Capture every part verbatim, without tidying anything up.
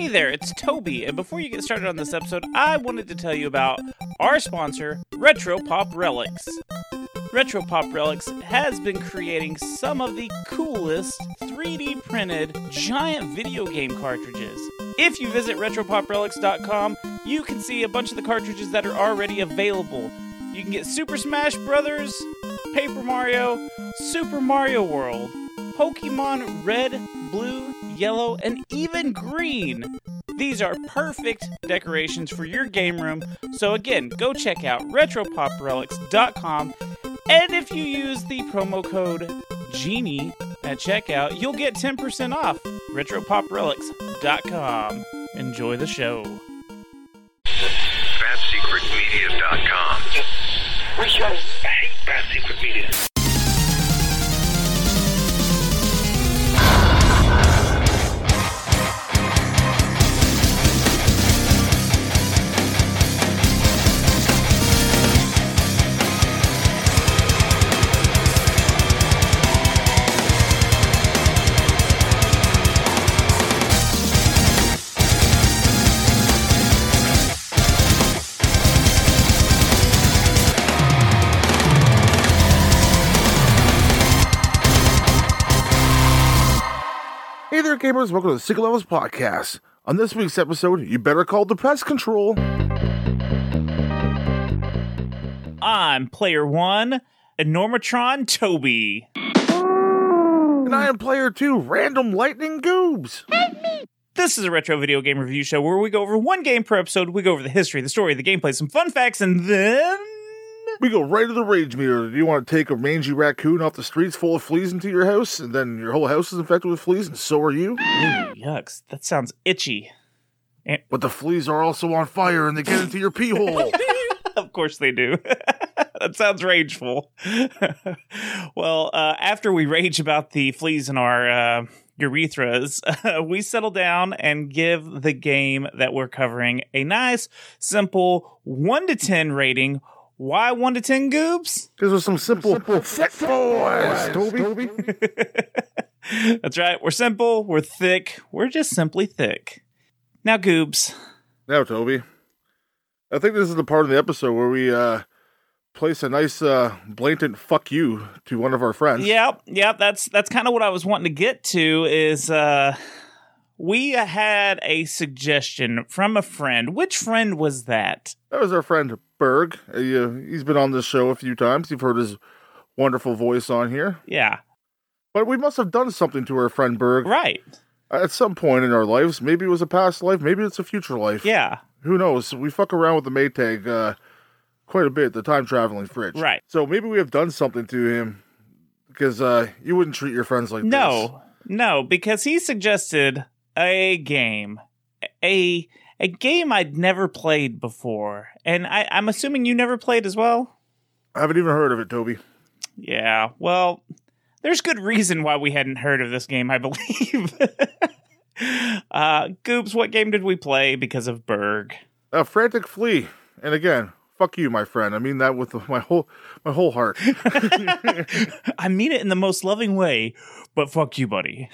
there, it's Toby, and before you get started on this episode, I wanted to tell you about our sponsor, Retro Pop Relics. Retro Pop Relics has been creating some of the coolest three D printed giant video game cartridges. If you visit retro pop relics dot com, you can see a bunch of the cartridges that are already available. You can get Super Smash Brothers, Paper Mario, Super Mario World, Pokemon Red, Blue, Yellow, and even Green. These are perfect decorations for your game room, so again, go check out retro pop relics dot com, and if you use the promo code GENIE at checkout, you'll get ten percent off. retro pop relics dot com. Enjoy the show. bad secret media dot com. We show. I hate Bad Secret Media. Hey there, gamers. Welcome to the Secret Levels Podcast. On this week's episode, you better call the pest control. I'm Player One, Enormatron Toby. And I am Player Two, Random Lightning Goobs. This is a retro video game review show where we go over one game per episode. We go over the history, the story, the gameplay, some fun facts, and then We go right to the rage meter. Do you want to take a mangy raccoon off the streets full of fleas into your house, and then your whole house is infected with fleas, and so are you? Ooh, yucks. That sounds itchy. And But the fleas are also on fire, and they get into your pee hole. of course they do. That sounds rageful. Well, uh, after we rage about the fleas in our uh, urethras, uh, we settle down and give the game that we're covering a nice, simple one to ten rating. Why one to ten, Goobs? Because there's some simple, simple thick boys, Toby. That's right. We're simple. We're thick. We're just simply thick. Now, Goobs. Now, Toby, I think this is the part of the episode where we uh, place a nice uh, blatant fuck you to one of our friends. Yep, yep. That's that's kind of what I was wanting to get to. Is uh, we had a suggestion from a friend. Which friend was that? That was our friend Berg. Uh, he's been on this show a few times. You've heard his wonderful voice on here. Yeah, But we must have done something to our friend Berg right. at some point in our lives. Maybe it was a past life. Maybe it's a future life. Yeah, Who knows? We fuck around with the Maytag uh, quite a bit, the time-traveling fridge. right. So maybe we have done something to him because uh, you wouldn't treat your friends like this. No, no, because he suggested a game, a a game I'd never played before, and I, I'm assuming you never played as well. I haven't even heard of it, Toby. Yeah, well, there's good reason why we hadn't heard of this game, I believe. uh, Goobs, what game did we play because of Berg? A Frantic Flea. And again, fuck you, my friend. I mean that with my whole my whole heart. I mean it in the most loving way, but fuck you, buddy.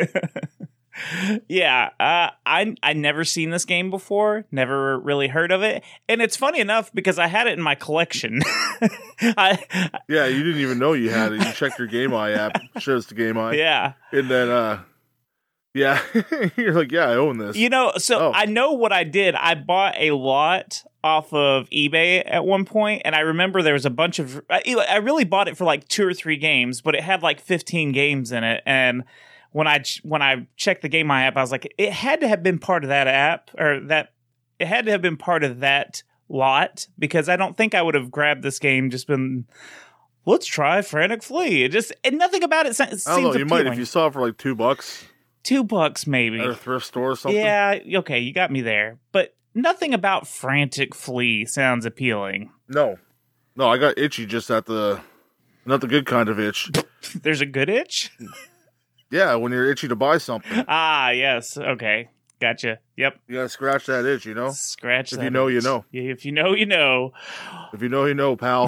Yeah, uh, I I never seen this game before, never really heard of it, and it's funny enough because I had it in my collection. I, Yeah, you didn't even know you had it. You checked your Game Eye app, shows the Game Eye, yeah, and then uh, yeah, you're like, yeah, I own this. you know, so Oh. I know what I did. I bought a lot off of eBay at one point, and I remember there was a bunch of. I, I really bought it for like two or three games, but it had like fifteen games in it, and when I when I checked the Game Eye app, I was like, it had to have been part of that app, or that it had to have been part of that lot, because I don't think I would have grabbed this game just been, let's try Frantic Flea. It just and nothing about it se- seems I don't know. You appealing. might if you saw it for like two bucks Two bucks maybe. at a thrift store or something. Yeah, okay, you got me there, but nothing about Frantic Flea sounds appealing. No, no, I got itchy just at the not the good kind of itch. There's a good itch. Yeah, when you're itchy to buy something, Ah, yes. Okay. Gotcha. Yep. you gotta scratch that itch, you know? Scratch If that you know, you itch. know. Yeah, if you know, you know. If you know, you know, pal.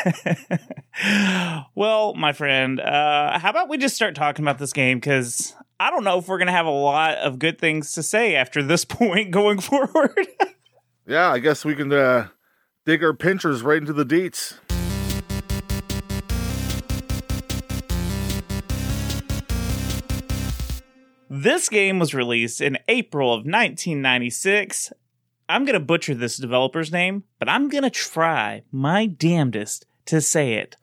Well, my friend, uh, how about we just start talking about this game? Because I don't know if we're going to have a lot of good things to say after this point going forward. Yeah, I guess we can uh, dig our pinchers right into the deets. This game was released in April of nineteen ninety-six. I'm going to butcher this developer's name, but I'm going to try my damnedest to say it.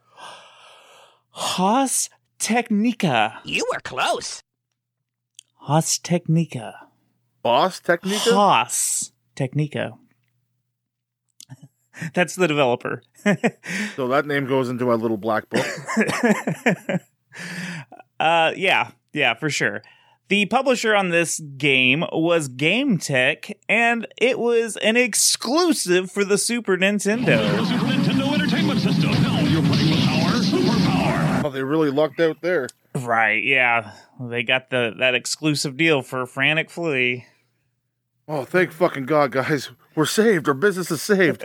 Haus Technica. You were close. Haus Technica. Boss Technica? Haus Technica. That's the developer. So that name goes into my little black book. uh, yeah, yeah, for sure. The publisher on this game was GameTech, and it was an exclusive for the Super Nintendo. The Super Nintendo Entertainment System. Now you're playing with our superpower. Oh, they really lucked out there. Right, yeah. They got the that exclusive deal for Frantic Flea. Oh, thank fucking God, guys. We're saved. Our business is saved.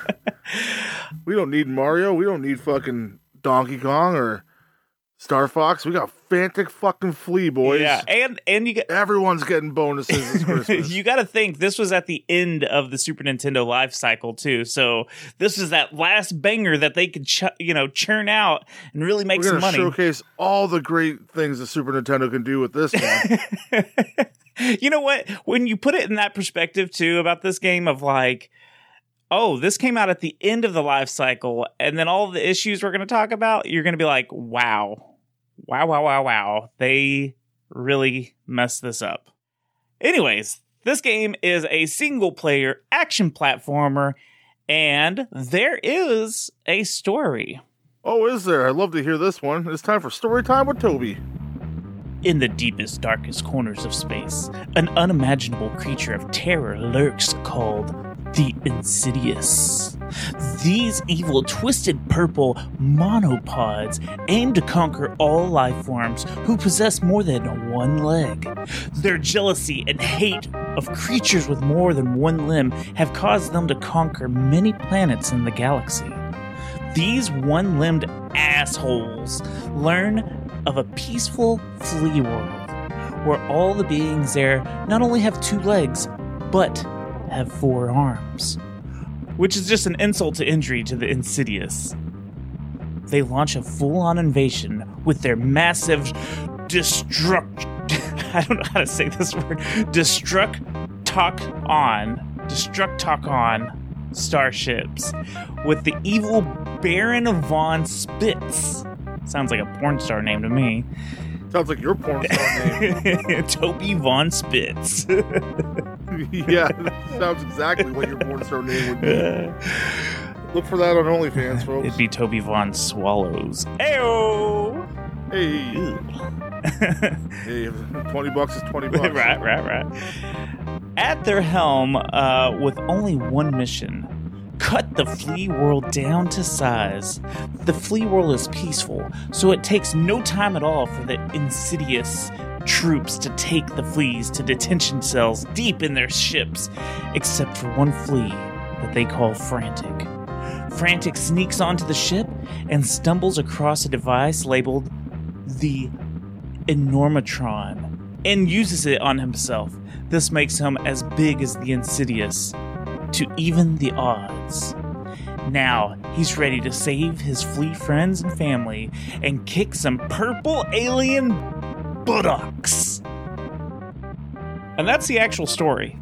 We don't need Mario. We don't need fucking Donkey Kong or Star Fox. We got Frantic fucking Flea, boys. Yeah, and and you got Everyone's getting bonuses this Christmas. you got to think this was at the end of the Super Nintendo life cycle too. So this is that last banger that they could ch- you know churn out and really make We're some gonna money. showcase all the great things the Super Nintendo can do with this one. You know what? When you put it in that perspective too about this game of like, oh, this came out at the end of the life cycle, and then all the issues we're going to talk about, you're going to be like, wow, wow, wow, wow, wow. They really messed this up. Anyways, this game is a single player action platformer, and there is a story. Oh, is there? I'd love to hear this one. It's time for story time with Toby. In the deepest, darkest corners of space, an unimaginable creature of terror lurks called the Insidious. These evil, twisted purple monopods aim to conquer all life forms who possess more than one leg. Their jealousy and hate of creatures with more than one limb have caused them to conquer many planets in the galaxy. These one-limbed assholes learn of a peaceful flea world where all the beings there not only have two legs, but have four arms, which is just an insult to injury to the Insidious. They launch a full-on invasion with their massive destruct... I don't know how to say this word. Destructocon. Destructocon starships with the evil Baron von Spitz. Sounds like a porn star name to me. Sounds like your porn star name. Toby Von Spitz. Yeah, that sounds exactly what your porn star name would be. Look for that on OnlyFans, folks. It'd be Toby Von Swallows. Ayo! Hey. Hey, twenty bucks is twenty bucks. Right, right, right. At their helm, uh, with only one mission, cut the flea world down to size. The flea world is peaceful, so it takes no time at all for the Insidious troops to take the fleas to detention cells deep in their ships, except for one flea that they call Frantic. Frantic sneaks onto the ship and stumbles across a device labeled the Enormatron and uses it on himself. This makes him as big as the Insidious to even the odds. Now, he's ready to save his flea friends and family and kick some purple alien buttocks. And that's the actual story.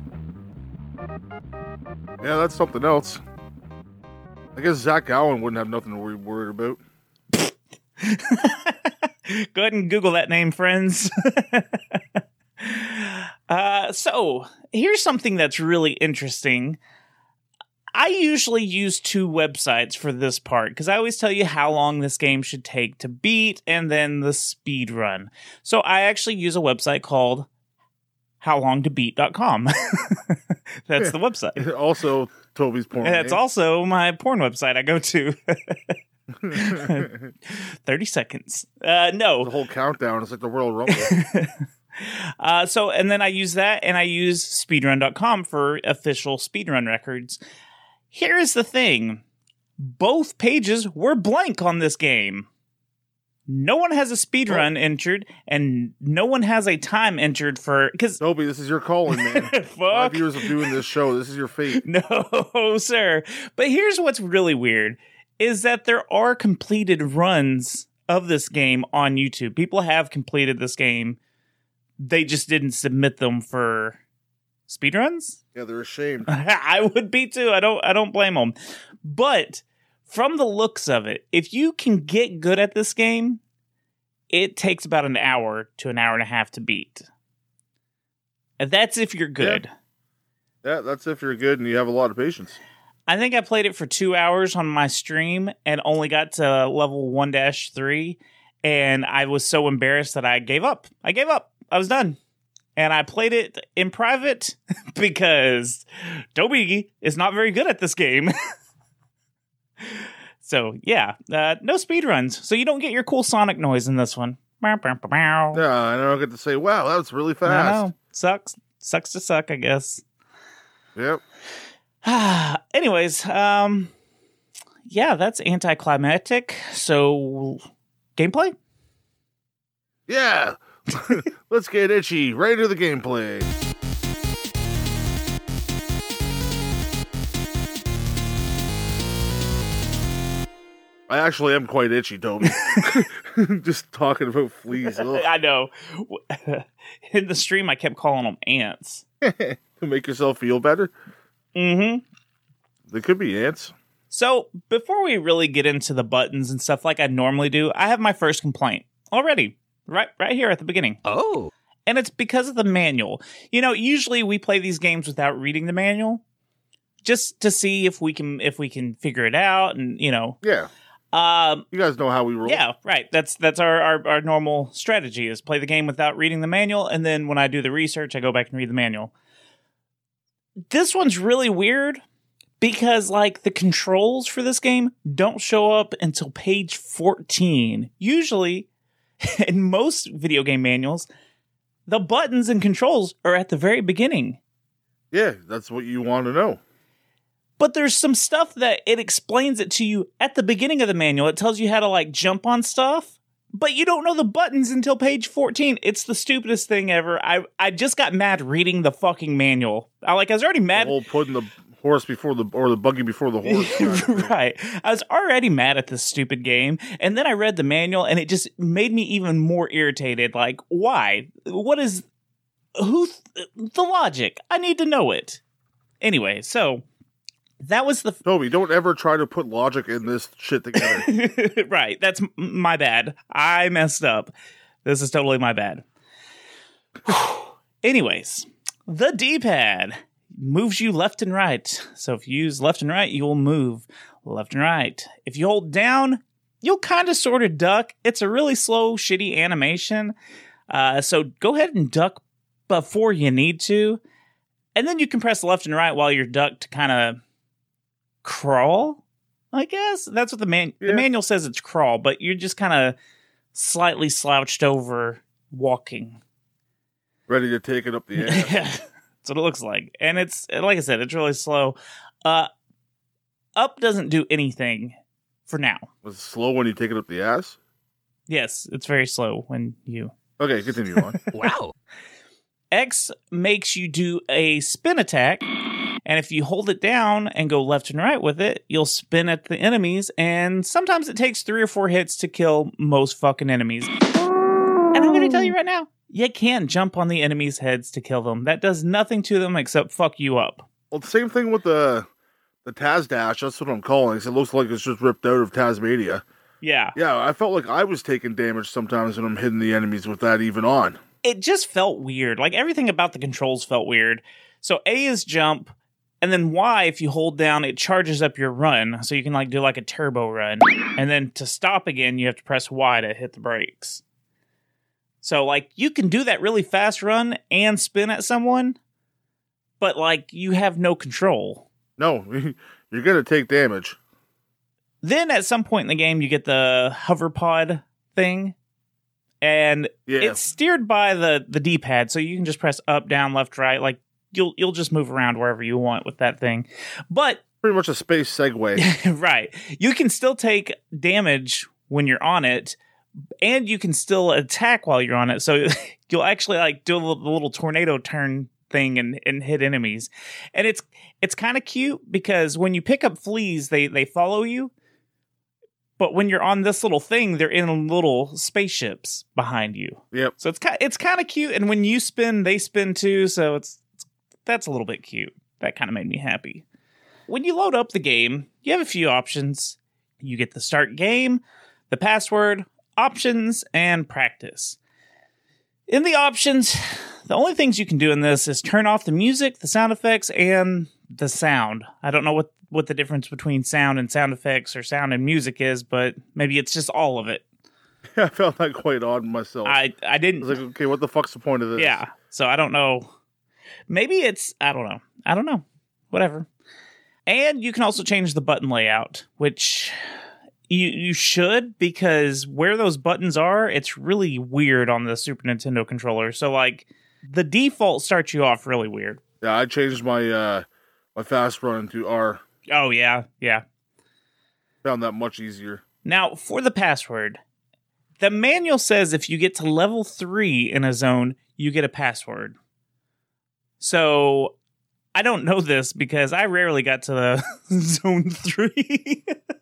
Yeah, that's something else. I guess Zach Allen wouldn't have nothing to be worried about. Go ahead and Google that name, friends. uh, so, here's something that's really interesting. I usually use two websites for this part because I always tell you how long this game should take to beat and then the speed run. So I actually use a website called how long to beat dot com. That's Yeah. the website. Also, Toby's porn. And that's name. also my porn website I go to. thirty seconds. Uh, no. The whole countdown. It's like the Royal Rumble. Uh, so, and then I use that, and I use speedrun dot com for official speedrun records. Here is the thing. Both pages were blank on this game. no one has a speed run Oh. entered, and no one has a time entered for because Toby, this is your calling, man. Five fuck years of doing this show. This is your fate. no, sir. But here's what's really weird is that there are completed runs of this game on YouTube. People have completed this game. They just didn't submit them for speedruns. Yeah, they're ashamed. I would be too. I don't I don't blame them. But from the looks of it, if you can get good at this game, it takes about an hour to an hour and a half to beat. And that's if you're good. Yeah, that's if you're good and you have a lot of patience. I think I played it for two hours on my stream and only got to level one dash three. And I was so embarrassed that I gave up. I gave up. I was done. And I played it in private because Toby is not very good at this game. So, yeah, uh, no speedruns. So you don't get your cool Sonic noise in this one. Yeah, and I don't get to say, wow, that was really I fast. know. Sucks. Sucks to suck, I guess. Yep. Anyways, um, yeah, that's anticlimactic. So, gameplay? Yeah. Let's get itchy. Right into the gameplay. I actually am quite itchy, Toby. Just talking about fleas. Ugh. I know. In the stream, I kept calling them ants. To make yourself feel better. Mm-hmm. They could be ants. So, before we really get into the buttons and stuff like I normally do, I have my first complaint already. Right, right here at the beginning. Oh. And it's because of the manual. You know, usually we play these games without reading the manual, just to see if we can if we can figure it out, and you know, Yeah. um, You guys know how we roll. yeah, right. That's that's our, our our normal strategy is play the game without reading the manual, and then when I do the research, I go back and read the manual. This one's really weird because like the controls for this game don't show up until page fourteen. Usually, in most video game manuals, the buttons and controls are at the very beginning. Yeah, that's what you want to know. But there's some stuff that it explains it to you at the beginning of the manual. It tells you how to like jump on stuff, but you don't know the buttons until page fourteen. It's the stupidest thing ever. I I just got mad reading the fucking manual. I like I was already The mad. whole putting the horse before the, or the buggy before the horse. kind of thing. Right. I was already mad at this stupid game. And then I read the manual and it just made me even more irritated. Like, why? What is, who, th- the logic? I need to know it. Anyway, so that was the, Toby, don't ever try to put logic in this shit together. right. That's m- my bad. I messed up. This is totally my bad. Anyways, the D-pad moves you left and right. So if you use left and right, you will move left and right. If you hold down, you'll kind of sort of duck. It's a really slow, shitty animation. Uh, so go ahead and duck before you need to. And then you can press left and right while you're ducked to kind of crawl, I guess. That's what the man Yeah. the manual says it's crawl, but you're just kind of slightly slouched over walking. Ready to take it up the ass. Yeah, that's what it looks like. And it's, like I said, it's really slow. Uh, up doesn't do anything for now. Was it slow when you take it up the ass? Yes, it's very slow when you... Okay, continue on. Wow. X makes you do a spin attack, and if you hold it down and go left and right with it, you'll spin at the enemies, and sometimes it takes three or four hits to kill most fucking enemies. And I'm going to tell you right now, you can't jump on the enemies' heads to kill them. That does nothing to them except fuck you up. Well, the same thing with the the Taz Dash. That's what I'm calling it. 'Cause it looks like it's just ripped out of Tasmania. Yeah. Yeah, I felt like I was taking damage sometimes when I'm hitting the enemies with that even on. It just felt weird. Like everything about the controls felt weird. So A is jump, and then Y, if you hold down, it charges up your run. So you can like do like a turbo run. And then to stop again, you have to press Y to hit the brakes. So like you can do that really fast run and spin at someone, but like you have no control. No, you're going to take damage. Then at some point in the game, you get the hover pod thing. And Yeah. it's steered by the, the D-pad, so you can just press up, down, left, right. Like you'll you'll just move around wherever you want with that thing. But Pretty much a space segue. right, you can still take damage when you're on it, and you can still attack while you're on it. So you'll actually like do a little, little tornado turn thing and, and hit enemies. And it's it's kind of cute because when you pick up fleas, they they follow you. But when you're on this little thing, they're in little spaceships behind you. Yep. So it's kind it's kind of cute, and when you spin, they spin too. So it's, it's that's a little bit cute. That kind of made me happy. When you load up the game, you have a few options. You get the start game, the password, options, and practice. In the options, the only things you can do in this is turn off the music, the sound effects, and the sound. I don't know what, what the difference between sound and sound effects or sound and music is, but maybe it's just all of it. Yeah, I found that quite odd myself. I, I didn't... I was like, okay, what the fuck's the point of this? Yeah, so I don't know. Maybe it's... I don't know. I don't know. Whatever. And you can also change the button layout, which... You you should, because where those buttons are, it's really weird on the Super Nintendo controller. So, like, the default starts you off really weird. Yeah, I changed my uh, my fast run to R. Oh, yeah, yeah. Found that much easier. Now, for the password, the manual says if you get to level three in a zone, you get a password. So, I don't know this because I rarely got to the zone three.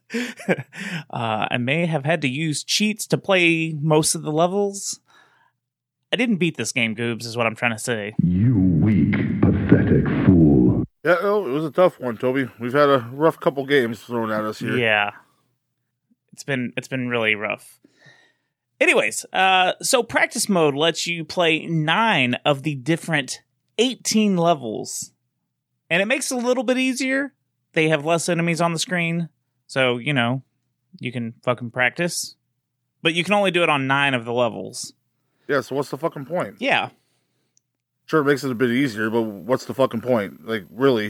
uh, I may have had to use cheats to play most of the levels. I didn't beat this game, Goobs, is what I'm trying to say. You weak, pathetic fool. Yeah, oh, it was a tough one, Toby. We've had a rough couple games thrown at us here. Yeah. It's been it's been really rough. Anyways, uh, so practice mode lets you play nine of the different eighteen levels. And it makes it a little bit easier. They have less enemies on the screen. So, you know, you can fucking practice. But you can only do it on nine of the levels. Yeah, so what's the fucking point? Yeah. Sure, it makes it a bit easier, but what's the fucking point? Like, really?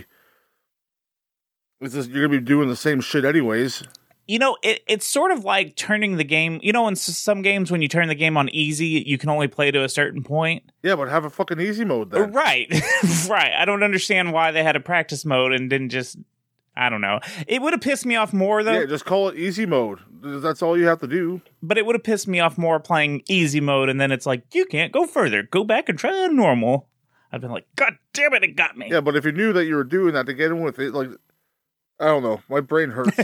It's just, you're going to be doing the same shit anyways. You know, it, it's sort of like turning the game... You know, in some games, when you turn the game on easy, you can only play to a certain point? Yeah, but have a fucking easy mode then. Right. Right. I don't understand why they had a practice mode and didn't just... I don't know. It would have pissed me off more, though. Yeah, just call it easy mode. That's all you have to do. But it would have pissed me off more playing easy mode, and then it's like, you can't go further. Go back and try normal. I've been like, God damn it, it got me. Yeah, but if you knew that you were doing that to get in with it, like, I don't know. My brain hurts.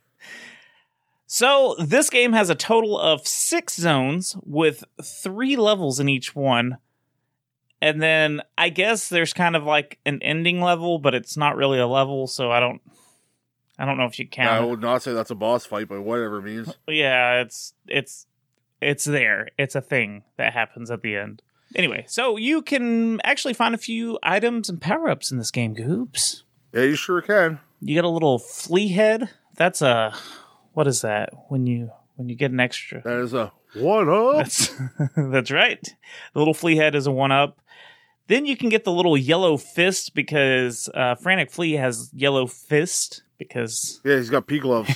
So, this game has a total of six zones with three levels in each one. And then I guess there's kind of like an ending level, but it's not really a level, so I don't I don't know if you count. I would not say that's a boss fight, but whatever it means. Yeah, it's it's it's there. It's a thing that happens at the end. Anyway, so you can actually find a few items and power-ups in this game, Goobs. Yeah, you sure can. You get a little flea head. That's a what is that? When you when you get an extra. That is a one up. That's that's right. The little flea head is a one up. Then you can get the little yellow fist because uh, Frantic Flea has yellow fist because... Yeah, he's got pea gloves.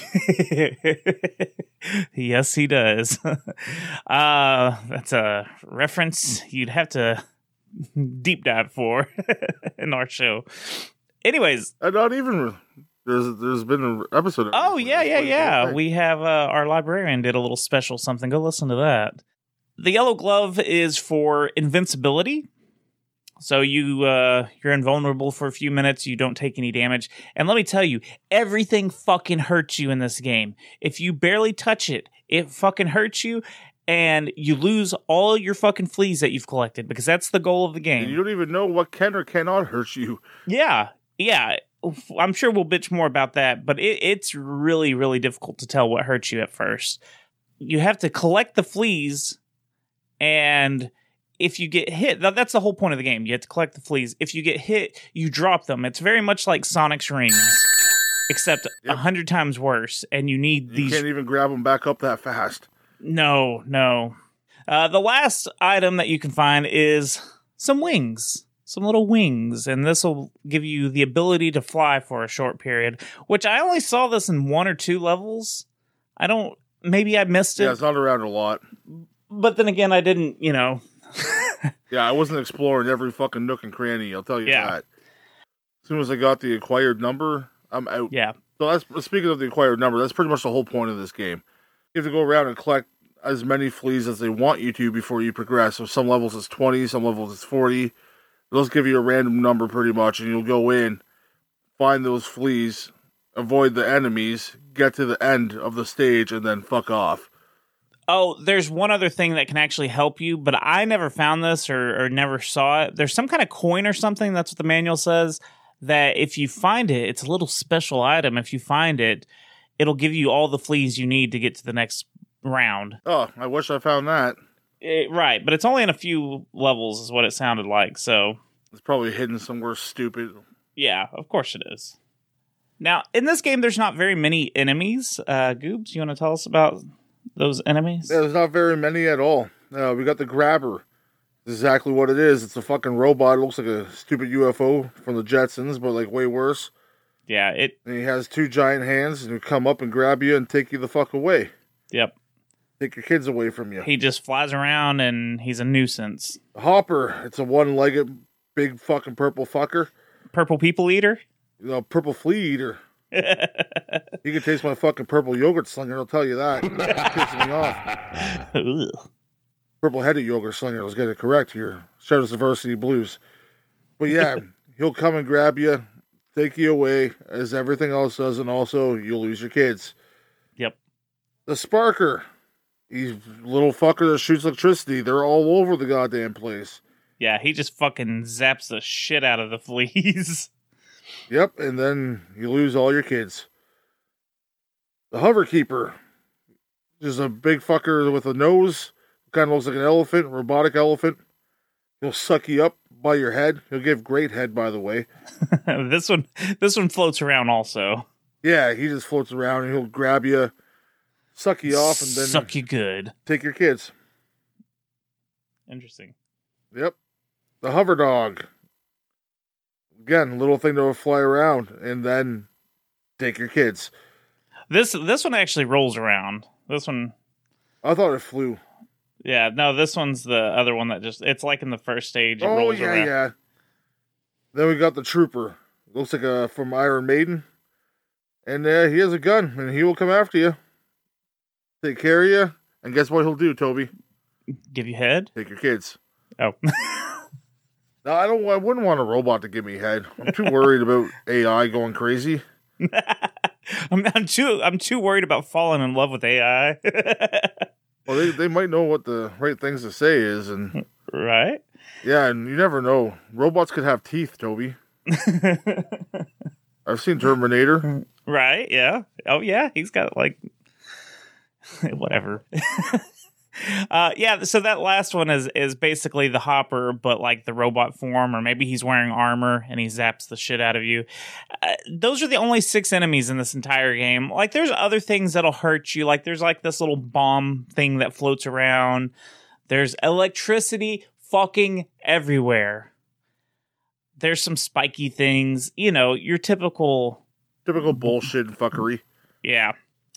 Yes, he does. uh, that's a reference you'd have to deep dive for in our show. Anyways. And not even... There's There's been an episode of Oh, it. yeah, yeah, yeah. We have... Uh, our librarian did a little special something. Go listen to that. The yellow glove is for invincibility. So you, uh, you're invulnerable for a few minutes, you don't take any damage. And let me tell you, everything fucking hurts you in this game. If you barely touch it, it fucking hurts you, and you lose all your fucking fleas that you've collected, because that's the goal of the game. And you don't even know what can or cannot hurt you. Yeah, yeah. I'm sure we'll bitch more about that, but it, it's really, really difficult to tell what hurts you at first. You have to collect the fleas, and... if you get hit, that's the whole point of the game. You have to collect the fleas. If you get hit, you drop them. It's very much like Sonic's rings, except a Yep. hundred times worse. And you need You these. can't even grab them back up that fast. No, no. Uh, the last item that you can find is some wings, some little wings, and this will give you the ability to fly for a short period. Which I only saw this in one or two levels. I don't. Maybe I missed it. Yeah, it's not around a lot. But then again, I didn't. You know. Yeah, I wasn't exploring every fucking nook and cranny, I'll tell you Yeah. that. As soon as I got the acquired number, I'm out. Yeah. So that's speaking of the acquired number, that's pretty much the whole point of this game. You have to go around and collect as many fleas as they want you to before you progress. So some levels is twenty, some levels is forty. They'll just give you a random number pretty much, and you'll go in, find those fleas, avoid the enemies, get to the end of the stage, and then fuck off. Oh, there's one other thing that can actually help you, but I never found this or, or never saw it. There's some kind of coin or something, that's what the manual says, that if you find it, it's a little special item. If you find it, it'll give you all the fleas you need to get to the next round. Oh, I wish I found that. It, right, but it's only in a few levels is what it sounded like, so... It's probably hidden somewhere stupid. Yeah, of course it is. Now, in this game, there's not very many enemies. Uh, Goobs, you want to tell us about those enemies? Yeah, there's not very many at all. Uh, we got the Grabber. Exactly what it is. It's a fucking robot. It looks like a stupid U F O from the Jetsons, but like way worse. Yeah, it... And he has two giant hands, and he'll come up and grab you and take you the fuck away. Yep. Take your kids away from you. He just flies around, and he's a nuisance. Hopper. It's a one-legged, big fucking purple fucker. Purple people eater? You know, purple flea eater. He can taste my fucking purple yogurt slinger, I'll tell you that. It's pissing me off. Ugh. Purple-headed yogurt slinger, let's get it correct here. Shadows Diversity Blues. But yeah, he'll come and grab you, take you away, as everything else does, and also you'll lose your kids. Yep. The Sparker. He's a little fucker that shoots electricity. They're all over the goddamn place. Yeah, he just fucking zaps the shit out of the fleas. Yep, and then you lose all your kids. The Hover Keeper. Just a big fucker with a nose. Kind of looks like an elephant, robotic elephant. He'll suck you up by your head. He'll give great head, by the way. this one this one floats around also. Yeah, he just floats around and he'll grab you, suck you off, and then suck you good. Take your kids. Interesting. Yep. The Hover Dog. Again, little thing that will fly around and then take your kids. This this one actually rolls around. This one... I thought it flew. Yeah, no, this one's the other one that just... It's like in the first stage. It oh, rolls yeah, around. yeah. Then we got the Trooper. Looks like a from Iron Maiden. And uh, he has a gun, and he will come after you. Take care of you. And guess what he'll do, Toby? Give you head? Take your kids. Oh. No, I don't. I wouldn't want a robot to give me head. I'm too worried about A I going crazy. I'm, I'm too. I'm too worried about falling in love with A I. Well, they they might know what the right things to say is, and right. Yeah, and you never know. Robots could have teeth, Toby. I've seen Terminator. Right? Yeah. Oh, yeah. He's got like whatever. Uh, yeah, so that last one is is basically the Hopper, but like the robot form, or maybe he's wearing armor and he zaps the shit out of you. Uh, those are the only six enemies in this entire game. Like, there's other things that'll hurt you. Like, there's like this little bomb thing that floats around. There's electricity fucking everywhere. There's some spiky things. You know, your typical... Typical bullshit and fuckery. Yeah.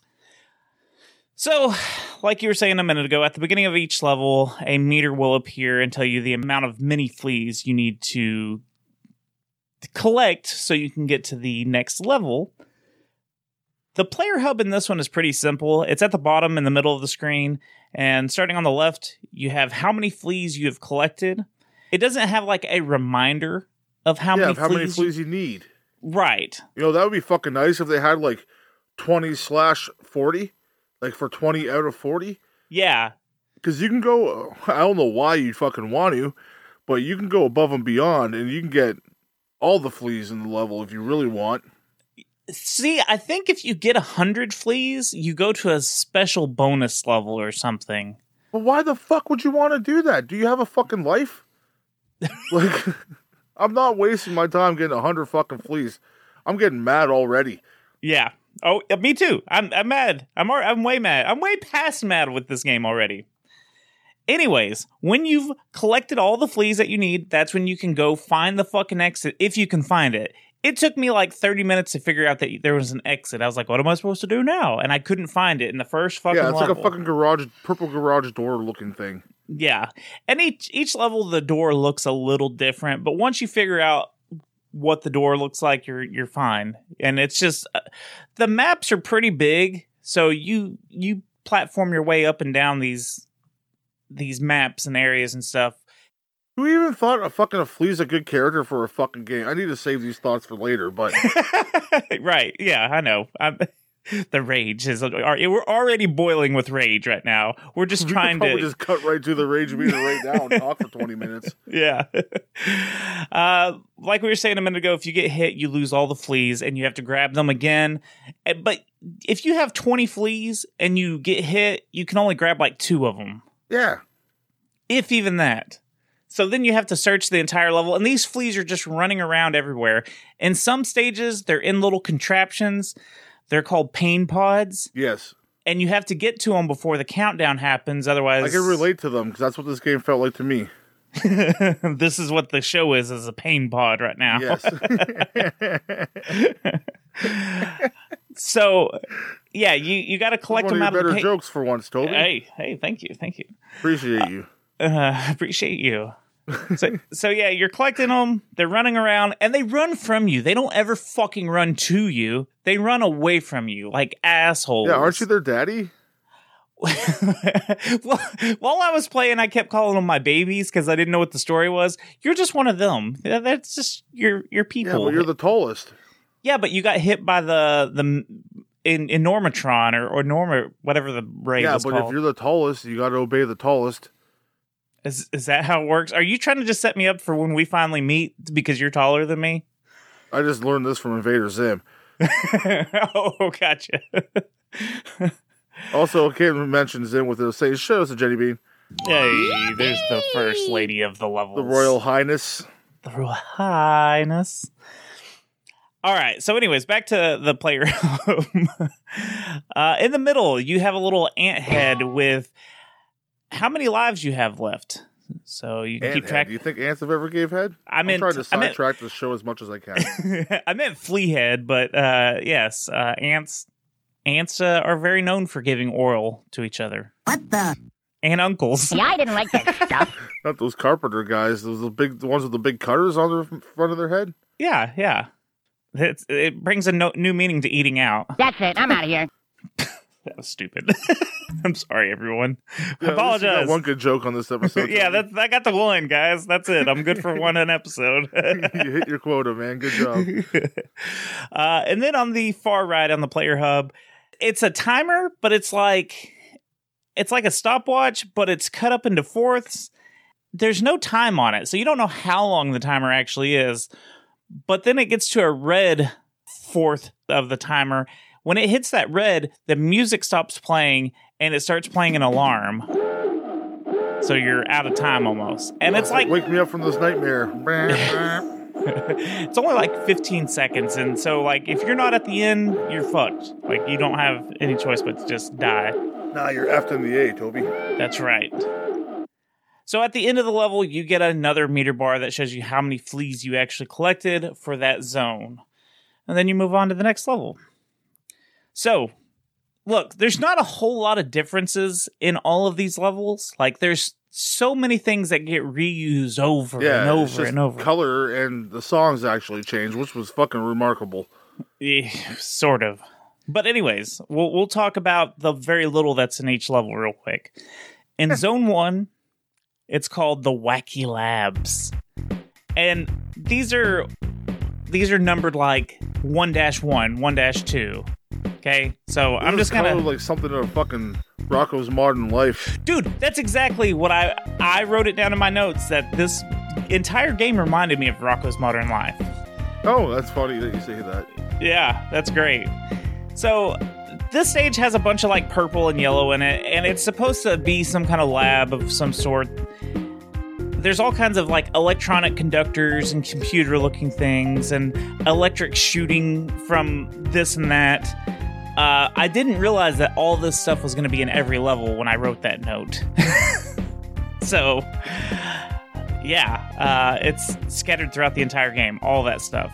So, like you were saying a minute ago, at the beginning of each level, a meter will appear and tell you the amount of mini fleas you need to collect so you can get to the next level. The player hub in this one is pretty simple. It's at the bottom in the middle of the screen, and starting on the left, you have how many fleas you have collected. It doesn't have like a reminder of how yeah, many of how fleas many fleas you need. Right. You know, that would be fucking nice if they had like twenty slash forty. Like for twenty out of forty? Yeah. Because you can go, I don't know why you fucking want to, but you can go above and beyond and you can get all the fleas in the level if you really want. See, I think if you get one hundred fleas, you go to a special bonus level or something. But why the fuck would you want to do that? Do you have a fucking life? Like, I'm not wasting my time getting one hundred fucking fleas. I'm getting mad already. Yeah. Oh, me too. I'm I'm mad. I'm I'm way mad. I'm way past mad with this game already. Anyways, when you've collected all the fleas that you need, that's when you can go find the fucking exit, if you can find it. It took me like thirty minutes to figure out that there was an exit. I was like, what am I supposed to do now? And I couldn't find it in the first fucking level. Yeah, it's level. Like a fucking garage, purple garage door looking thing. Yeah. And each each level, the door looks a little different. But once you figure out what the door looks like, you're you're fine. And it's just uh, the maps are pretty big, so you you platform your way up and down these these maps and areas and stuff. Who even thought a fucking a flea's a good character for a fucking game? I need to save these thoughts for later, but right, yeah, I know. I'm, the rage is we're already boiling with rage right now. We're just we trying could to just cut right to the rage meter right now and talk for twenty minutes. Yeah. Uh, like we were saying a minute ago, if you get hit, you lose all the fleas and you have to grab them again. But if you have twenty fleas and you get hit, you can only grab like two of them. Yeah. If even that. So then you have to search the entire level, and these fleas are just running around everywhere. In some stages, they're in little contraptions. They're called pain pods. Yes. And you have to get to them before the countdown happens, otherwise... I can relate to them, because that's what this game felt like to me. This is what the show is, is a pain pod right now. Yes. So, yeah, you, you got to collect them out of your of the better jokes for once, Toby. Hey, hey, thank you, thank you. Appreciate you. Uh, appreciate you. so, so yeah, you're collecting them. They're running around, and they run from you. They don't ever fucking run to you. They run away from you like assholes. Yeah, aren't you their daddy? Well, while I was playing, I kept calling them my babies because I didn't know what the story was. You're just one of them. That's just your your people. Yeah, well, you're the tallest. Yeah, but you got hit by the the in, in Normatron or or Norma whatever the raid yeah, was but called. if you're the tallest, you got to obey the tallest. Is is that how it works? Are you trying to just set me up for when we finally meet because you're taller than me? I just learned this from Invader Zim. Oh, gotcha. Also, Kim mentions Zim with the same show as a Jenny Bean. Hey, there's the first lady of the levels. The Royal Highness. The Royal Highness. All right. So, anyways, back to the player home. uh, in the middle, you have a little ant head with how many lives you have left. So you can Ant keep head. track. Do you think ants have ever gave head? I meant, I'm trying to I meant- sidetrack the show as much as I can. I meant flea head, but uh, yes, uh, ants. Ants uh, are very known for giving oral to each other. What the? And uncles. Yeah, I didn't like that stuff. Not those carpenter guys. Those the big, the ones with the big cutters on the front of their head. Yeah, yeah. It's, it brings a no, new meaning to eating out. That's it. I'm out of here. That was stupid. I'm sorry, everyone. Yeah, at least you Apologize. got one good joke on this episode. Yeah, that I got the one, guys. That's it. I'm good for one an episode. You hit your quota, man. Good job. Uh, and then on the far right on the player hub, it's a timer, but it's like it's like a stopwatch, but it's cut up into fourths. There's no time on it, so you don't know how long the timer actually is. But then it gets to a red fourth of the timer. When it hits that red, the music stops playing and it starts playing an alarm. So you're out of time almost. And it's like Wake me up from this nightmare. it's only like fifteen seconds, and so like if you're not at the end, you're fucked. Like you don't have any choice but to just die. Nah, you're effed in the A, Toby. That's right. So at the end of the level, you get another meter bar that shows you how many fleas you actually collected for that zone. And then you move on to the next level. So, look, there's not a whole lot of differences in all of these levels. Like there's so many things that get reused over Yeah, and it's over just and over. color and the songs actually changed, which was fucking remarkable. Yeah, sort of. But anyways, we'll we'll talk about the very little that's in each level real quick. In Zone one, it's called the Wacky Labs. And these are these are numbered like one dash one, one dash two. Okay? So I'm This just is kind gonna of like something in a fucking Rocco's Modern Life. Dude, that's exactly what I I wrote it down in my notes that this entire game reminded me of Rocco's Modern Life. Oh, that's funny that you say that. Yeah, that's great. So, this stage has a bunch of like purple and yellow in it, and it's supposed to be some kind of lab of some sort. There's all kinds of like electronic conductors and computer looking things and electric shooting from this and that. Uh, I didn't realize that all this stuff was going to be in every level when I wrote that note. So, yeah, uh, it's scattered throughout the entire game, all that stuff.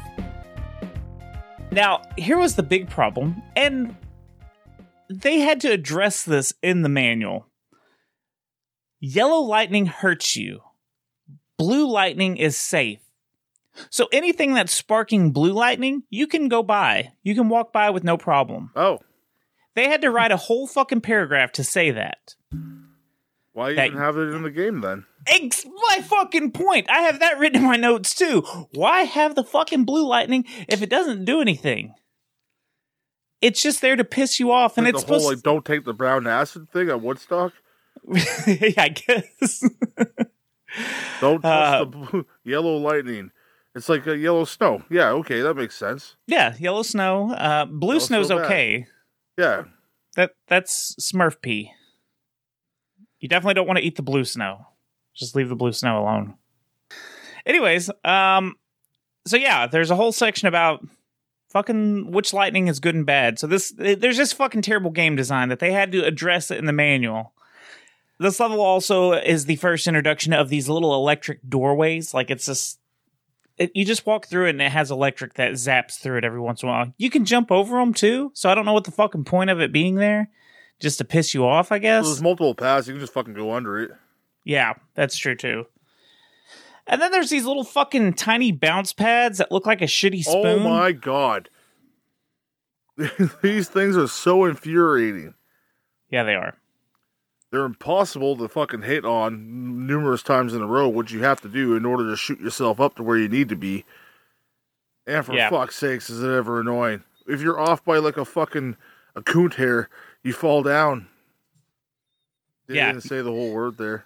Now, here was the big problem, and they had to address this in the manual. Yellow lightning hurts you. Blue lightning is safe. So anything that's sparking blue lightning, you can go by. You can walk by with no problem. Oh, They had to write a whole fucking paragraph to say that. Why That- even have it in the game then? Ex- my fucking point. I have that written in my notes too. Why have the fucking blue lightning if it doesn't do anything? It's just there to piss you off, and Like it's the whole supposed like don't take the brown acid thing at Woodstock. to. I guess. Don't touch Uh, the blue, yellow lightning. It's like a yellow snow. Yeah, okay, that makes sense. Yeah, yellow snow. Uh, blue Yellow snow's snow bad. okay. Yeah, That that's Smurf pee. You definitely don't want to eat the blue snow. Just leave the blue snow alone. Anyways, um, so yeah, there's a whole section about fucking which lightning is good and bad. So this, there's just fucking terrible game design that they had to address it in the manual. This level also is the first introduction of these little electric doorways. Like it's just, it, you just walk through it and it has electric that zaps through it every once in a while. You can jump over them too. So I don't know what the fucking point of it being there. Just to piss you off, I guess. there's multiple paths. You can just fucking go under it. Yeah, that's true too. And then there's these little fucking tiny bounce pads that look like a shitty spoon. Oh my god, these things are so infuriating. Yeah, they are. They're impossible to fucking hit on numerous times in a row, which you have to do in order to shoot yourself up to where you need to be. And for Yeah. fuck's sakes, is it ever annoying? If you're off by like a fucking a coont hair, you fall down. They Yeah. didn't say the whole word there.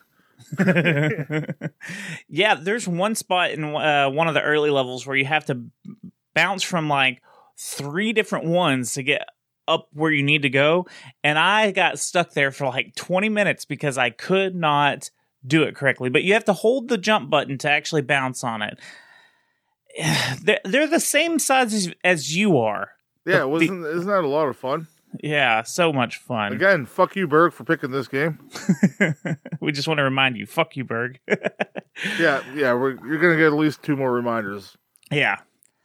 Yeah, there's one spot in uh, one of the early levels where you have to bounce from like three different ones to get up where you need to go. And I got stuck there for like twenty minutes because I could not do it correctly. But you have to hold the jump button to actually bounce on it. They're, they're the same size as, as you are. Yeah, The- wasn't isn't that a lot of fun? Yeah, so much fun. Again, fuck you, Berg, for picking this game. We just want to remind you, fuck you, Berg. Yeah, yeah, we're, you're gonna get at least two more reminders. Yeah,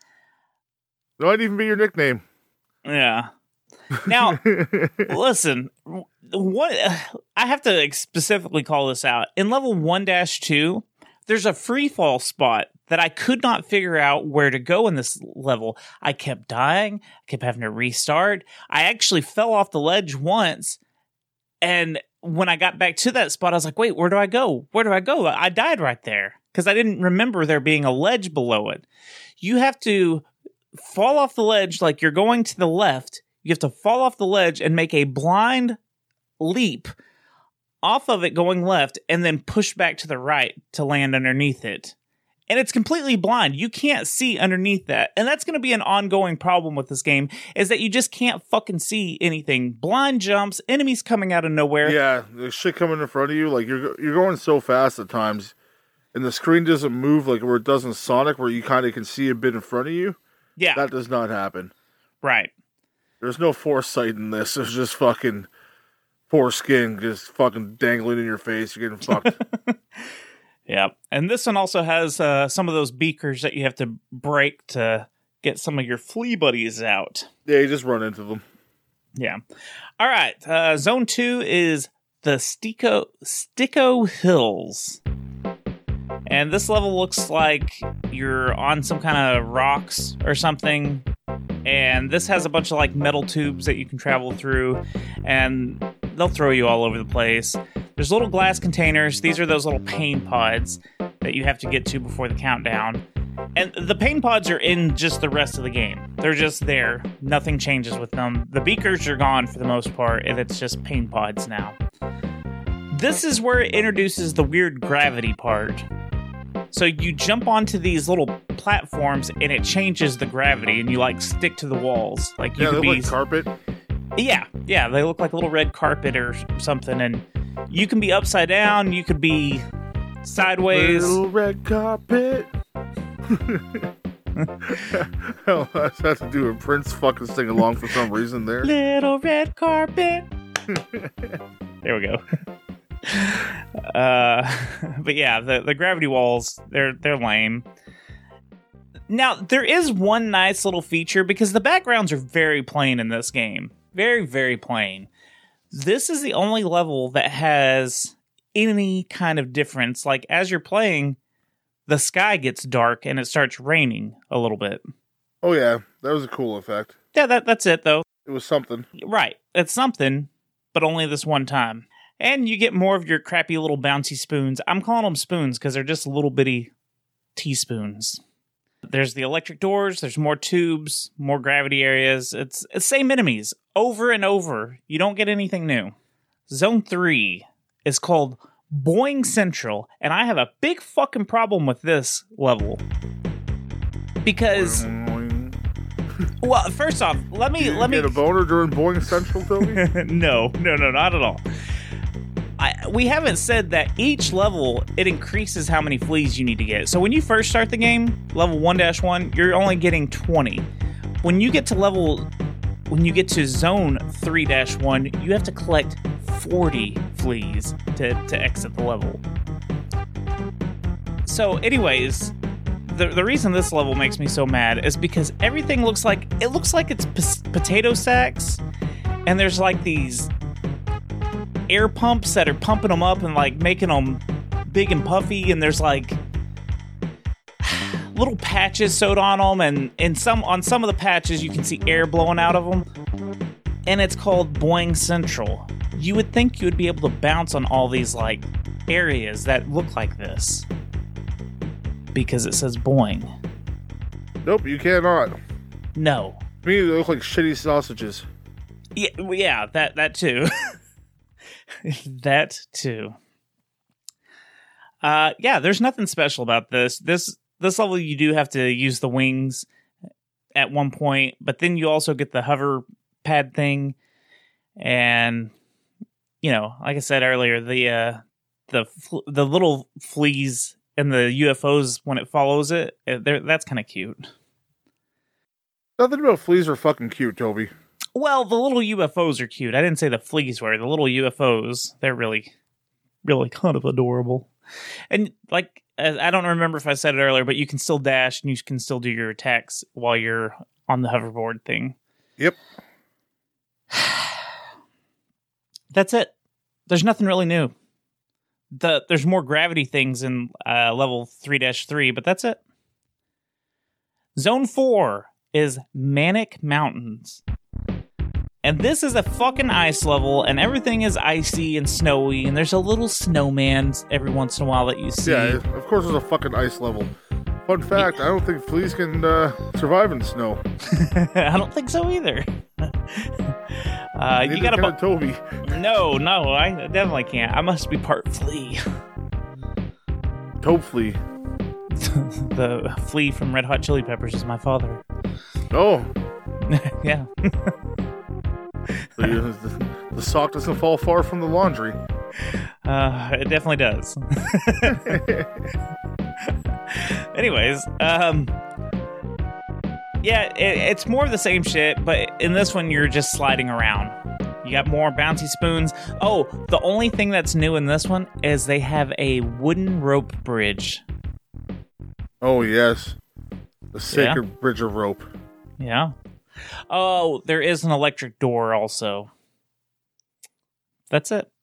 It might even be your nickname. yeah. Now, listen, what I have to specifically call this out. In level one dash two, there's a free fall spot that I could not figure out where to go in this level. I kept dying, I kept having to restart. I actually fell off the ledge once, and when I got back to that spot, I was like, wait, where do I go? Where do I go? I died right there because I didn't remember there being a ledge below it. You have to fall off the ledge like you're going to the left. You have to fall off the ledge and make a blind leap off of it going left and then push back to the right to land underneath it. And it's completely blind. You can't see underneath that. And that's going to be an ongoing problem with this game, is that you just can't fucking see anything. Blind jumps, enemies coming out of nowhere. Yeah, there's shit coming in front of you. Like you're you're going so fast at times, and the screen doesn't move like where it does in Sonic, where you kind of can see a bit in front of you. Yeah, That does not happen. right. There's no foresight in this. There's just fucking foreskin just fucking dangling in your face. You're getting fucked. Yeah. And this one also has uh, some of those beakers that you have to break to get some of your flea buddies out. Yeah, you just run into them. Yeah. All right. Uh, zone two is the Sticko, Sticko Hills. And this level looks like you're on some kind of rocks or something. And this has a bunch of like metal tubes that you can travel through. And they'll throw you all over the place. There's little glass containers. These are those little pain pods that you have to get to before the countdown. And the pain pods are in just the rest of the game. They're just there. Nothing changes with them. The beakers are gone for the most part, and it's just pain pods now. This is where it introduces the weird gravity part. So you jump onto these little platforms, and it changes the gravity, and you like stick to the walls. Like you Yeah, could they be, like carpet. yeah, yeah, they look like a little red carpet or something, and you can be upside down. You could be sideways. Little red carpet. Hell, that has to do with Prince fucking sing along for some reason there. Little red carpet. There we go. Uh, but yeah, the, the gravity walls, they're they're lame. Now, there is one nice little feature because the backgrounds are very plain in this game. Very, very plain. This is the only level that has any kind of difference. Like, as you're playing, the sky gets dark and it starts raining a little bit. Oh yeah, that was a cool effect. Yeah, that, that's it, though. It was something. Right. It's something, but only this one time. And you get more of your crappy little bouncy spoons. I'm calling them spoons because they're just little bitty teaspoons. There's the electric doors. There's more tubes, more gravity areas. It's the same enemies over and over. You don't get anything new. Zone three is called Boing Central, and I have a big fucking problem with this level. Because... Well, first off, let me... Did you let me get a boner during Boing Central, Toby? no, no, no, not at all. I, we haven't said that each level, it increases how many fleas you need to get. So when you first start the game, level one dash one, you're only getting twenty. When you get to level, when you get to zone three dash one, you have to collect forty fleas to, to exit the level. So anyways, the, the reason this level makes me so mad is because everything looks like, it looks like it's p- potato sacks, and there's like these air pumps that are pumping them up and like making them big and puffy, and there's like little patches sewed on them, and in some on some of the patches you can see air blowing out of them, and it's called Boing Central. You would think you would be able to bounce on all these like areas that look like this because it says Boing. Nope, you cannot. No. To me, they look like shitty sausages. Yeah, yeah, that that too. That too. Uh, yeah, there's nothing special about this. This this level, you do have to use the wings at one point, but then you also get the hover pad thing, and you know, like I said earlier, the uh, the the little fleas and the U F Os when it follows it, that's kind of cute. Nothing about fleas are fucking cute, Toby. Well, the little U F Os are cute. I didn't say the fleas were. The little U F Os, they're really, really kind of adorable. And, like, I don't remember if I said it earlier, but you can still dash and you can still do your attacks while you're on the hoverboard thing. Yep. That's it. There's nothing really new. The There's more gravity things in uh, level three dash three, but that's it. Zone four is Manic Mountains. And this is a fucking ice level, and everything is icy and snowy, and there's a little snowman every once in a while that you see. Yeah, of course there's a fucking ice level. Fun fact, I don't think fleas can uh, survive in snow. I don't think so either. uh, you gotta bu- Toby. No, no, I definitely can't. I must be part flea. Toad flea. The flea from Red Hot Chili Peppers is my father. Oh. Yeah. the, the, the sock doesn't fall far from the laundry. Uh, it definitely does. Anyways, um, yeah, it, it's more of the same shit, but in this one, you're just sliding around. You got more bouncy spoons. Oh, the only thing that's new in this one is they have a wooden rope bridge. Oh, yes. The sacred Yeah. bridge of rope. Yeah. Oh, there is an electric door also. That's it.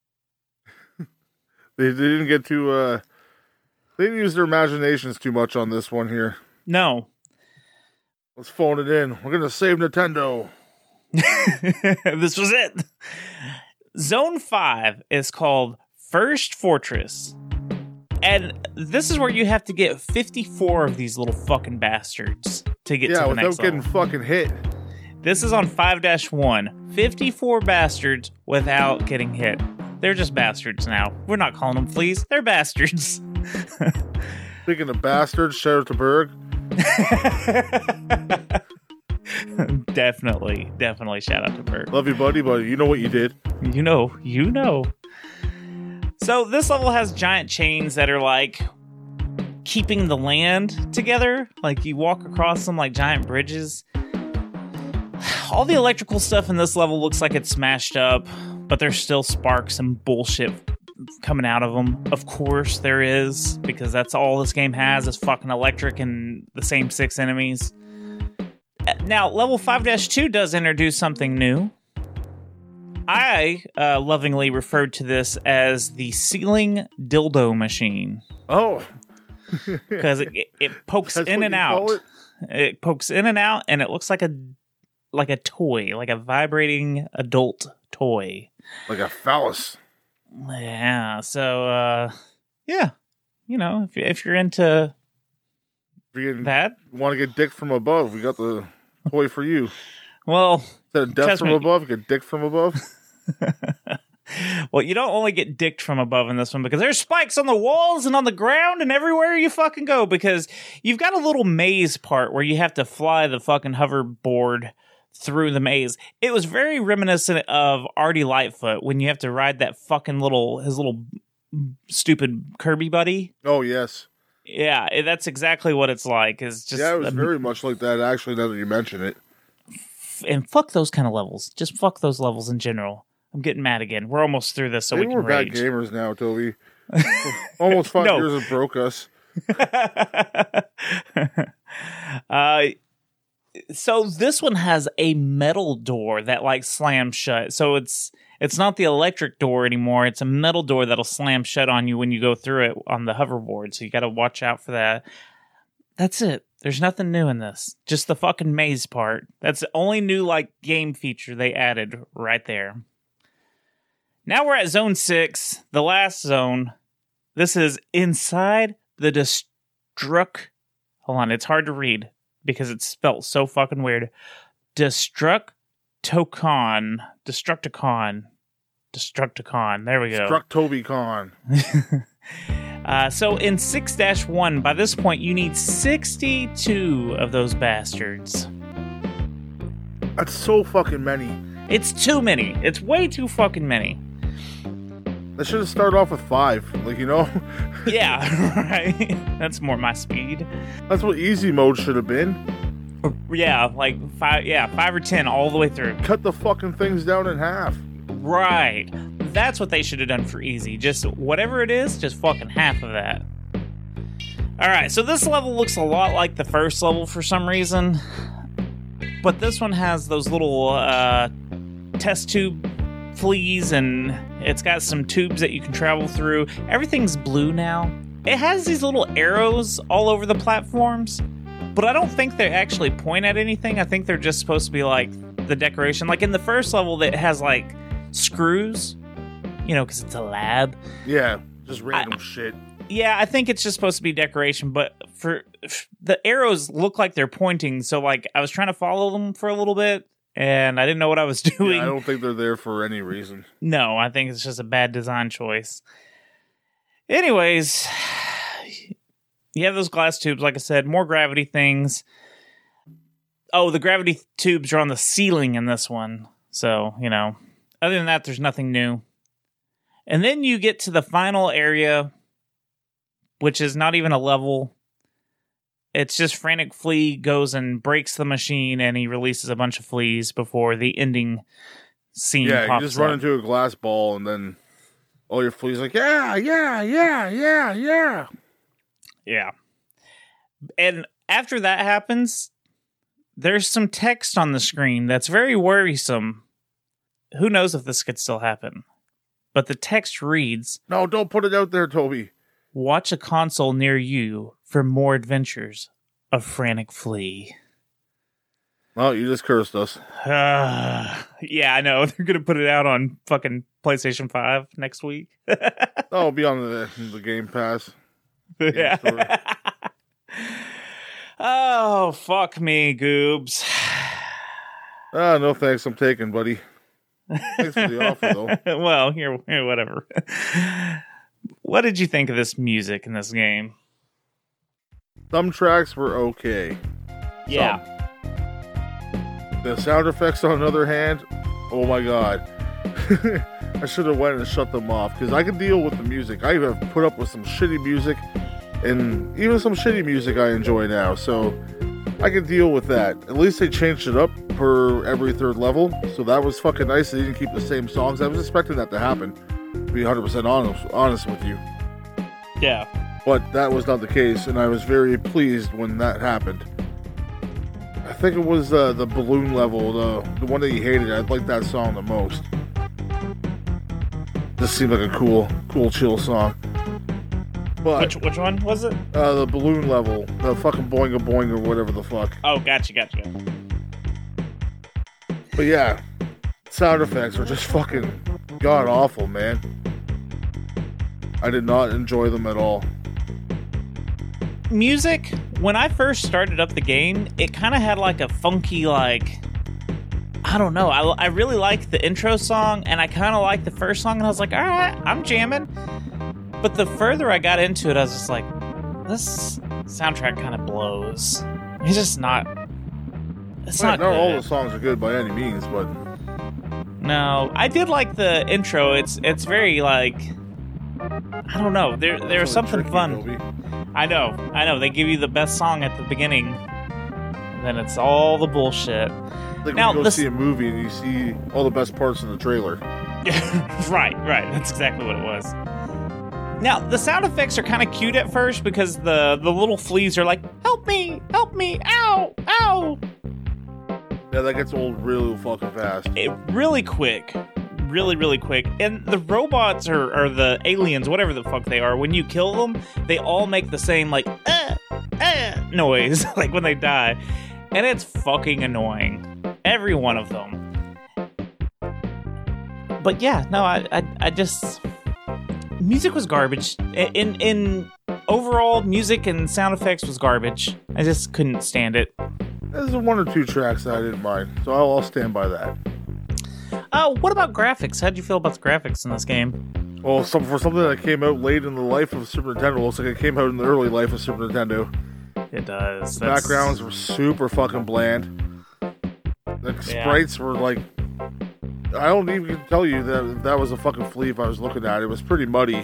They, they didn't get to, uh, they didn't use their imaginations too much on this one here. No. Let's phone it in. We're going to save Nintendo. This was it. Zone five is called First Fortress. And this is where you have to get fifty-four of these little fucking bastards to get yeah, to the without next getting level. fucking hit. This is on five dash one. fifty-four bastards without getting hit. They're just bastards now. We're not calling them fleas. They're bastards. Speaking of bastards, shout out to Berg. Definitely, definitely shout out to Bert. Love you, buddy, but you know what you did. You know, you know. So this level has giant chains that are like keeping the land together. Like you walk across them like giant bridges. All the electrical stuff in this level looks like it's smashed up, but there's still sparks and bullshit coming out of them. Of course there is, because that's all this game has is fucking electric and the same six enemies. Now, level five dash two does introduce something new. I uh, lovingly referred to this as the ceiling dildo machine. Oh. Because it, it, it pokes That's in what and you out. call it? It pokes in and out, and it looks like a like a toy, like a vibrating adult toy. Like a phallus. Yeah. So, uh, yeah, you know, if if you're into If you that, want to get dick from above, we got the toy for you. well, Instead of death trust from me. above, get dick from above. Well, you don't only get dicked from above in this one because there's spikes on the walls and on the ground and everywhere you fucking go because you've got a little maze part where you have to fly the fucking hoverboard through the maze. It was very reminiscent of Artie Lightfoot when you have to ride that fucking little, his little stupid Kirby buddy. Oh, yes. Yeah, it- that's exactly what it's like. It's just Yeah, it was a- very much like that, actually, now that you mention it. and fuck those kind of levels. Just fuck those levels in general. I'm getting mad again. We're almost through this, so Maybe we we're can bad rage. gamers now, Toby. Almost five No. years have broke us. uh, so this one has a metal door that like slams shut. So it's it's not the electric door anymore. It's a metal door that'll slam shut on you when you go through it on the hoverboard. So you got to watch out for that. That's it. There's nothing new in this. Just the fucking maze part. That's the only new like game feature they added right there. Now we're at zone six, the last zone. This is inside the destruct. Hold on, it's hard to read because it's spelled so fucking weird. Destructicon. Destructicon. Destructicon. There we go. Struck Toby Con. Uh, so in six dash one, by this point, you need sixty-two of those bastards. That's so fucking many. It's too many. It's way too fucking many. They should have started off with five. Like, you know? Yeah, right? That's more my speed. That's what easy mode should have been. Yeah, like five, yeah, five or ten all the way through. Cut the fucking things down in half. Right. That's what they should have done for easy. Just whatever it is, just fucking half of that. Alright, so this level looks a lot like the first level for some reason. But this one has those little uh, test tube fleas, and it's got some tubes that you can travel through. Everything's blue now. It has these little arrows all over the platforms, but I don't think they actually point at anything. I think they're just supposed to be like the decoration. Like in the first level that has like screws, you know, because it's a lab. Yeah, just random I- shit. Yeah, I think it's just supposed to be decoration, but for the arrows look like they're pointing, so like I was trying to follow them for a little bit, and I didn't know what I was doing. Yeah, I don't think they're there for any reason. No, I think it's just a bad design choice. Anyways, you have those glass tubes, like I said, more gravity things. Oh, the gravity tubes are on the ceiling in this one, so, you know, other than that, there's nothing new. And then you get to the final area, which is not even a level. It's just Frantic Flea goes and breaks the machine, and he releases a bunch of fleas before the ending scene Yeah, pops you just up. run into a glass ball, and then all your fleas like, yeah, yeah, yeah, yeah, yeah. Yeah. And after that happens, there's some text on the screen that's very worrisome. Who knows if this could still happen? But the text reads, No, don't put it out there, Toby. "Watch a console near you for more adventures of Frantic Flea." Well, you just cursed us. Uh, yeah, I know. They're going to put it out on fucking PlayStation five next week. Oh, it'll be on the, the Game Pass. Yeah. Store. Oh, fuck me, Goobs. Ah, no thanks. I'm taking, buddy. Thanks for the offer, though. Well, here, here, whatever. What did you think of this music in this game? Some tracks were okay. Yeah. The sound effects, on the other hand, oh my god. I should have went and shut them off, because I can deal with the music. I have put up with some shitty music, and even some shitty music I enjoy now, so I can deal with that. At least they changed it up per every third level, so that was fucking nice. They didn't keep the same songs. I was expecting that to happen, to be one hundred percent honest, honest with you. Yeah. But that was not the case, and I was very pleased when that happened. I think it was uh, the balloon level, the the one that you hated. I liked that song the most. This seemed like a cool, cool, chill song. But Which which one was it? uh, the balloon level, the fucking boinga boinga, whatever the fuck. Oh, gotcha, gotcha. But yeah, sound effects are just fucking god awful, man. I did not enjoy them at all. Music, when I first started up the game, it kind of had like a funky, like, I don't know. I, I really liked the intro song, and I kind of liked the first song, and I was like, all right, I'm jamming. But the further I got into it, I was just like, this soundtrack kind of blows. It's just not. It's Well, not. not all good. the songs are good by any means, but No, I did like the intro. It's it's very like, I don't know. There there's it's something tricky, fun. Toby. I know, I know. They give you the best song at the beginning, and then it's all the bullshit. Like Now, when you go this- see a movie and you see all the best parts in the trailer. right, right. That's exactly what it was. Now, the sound effects are kind of cute at first because the, the little fleas are like, help me, help me, ow, ow. Yeah, that gets old real fucking fast. It, really quick. Really, really quick. And the robots or, or the aliens, whatever the fuck they are, when you kill them, they all make the same, like, uh, uh, noise, like when they die. And it's fucking annoying. Every one of them. But yeah, no, I, I, I just... Music was garbage. In in overall, music and sound effects was garbage. I just couldn't stand it. There's one or two tracks that I didn't mind, so I'll, I'll stand by that. Oh, what about graphics? How'd you feel about the graphics in this game? Well, some, for something that came out late in the life of Super Nintendo, looks like it came out in the early life of Super Nintendo. It does. The That's- backgrounds were super fucking bland. The Yeah. sprites were like... I don't even tell you that that was a fucking flea if I was looking at it. It was pretty muddy.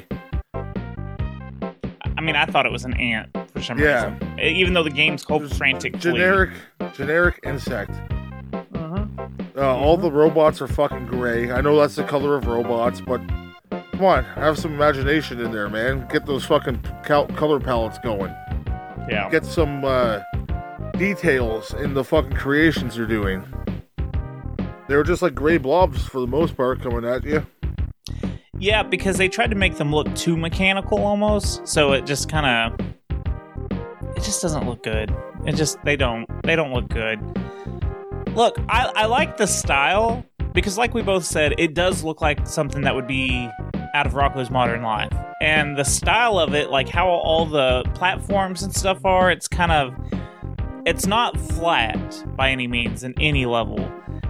I mean, I thought it was an ant for some Yeah. reason. Even though the game's called Just Frantic Flea. Generic, generic insect. Uh-huh. Uh, all the robots are fucking gray. I know that's the color of robots, but come on, have some imagination in there, man. Get those fucking cal- color palettes going. Yeah. Get some uh, details in the fucking creations you're doing. They were just like gray blobs for the most part coming at you. Yeah, because they tried to make them look too mechanical almost, so it just kind of it just doesn't look good. It just they don't they don't look good. Look, I I like the style because like we both said, it does look like something that would be out of Rocko's Modern Life. And the style of it, like how all the platforms and stuff are, it's kind of it's not flat by any means in any level.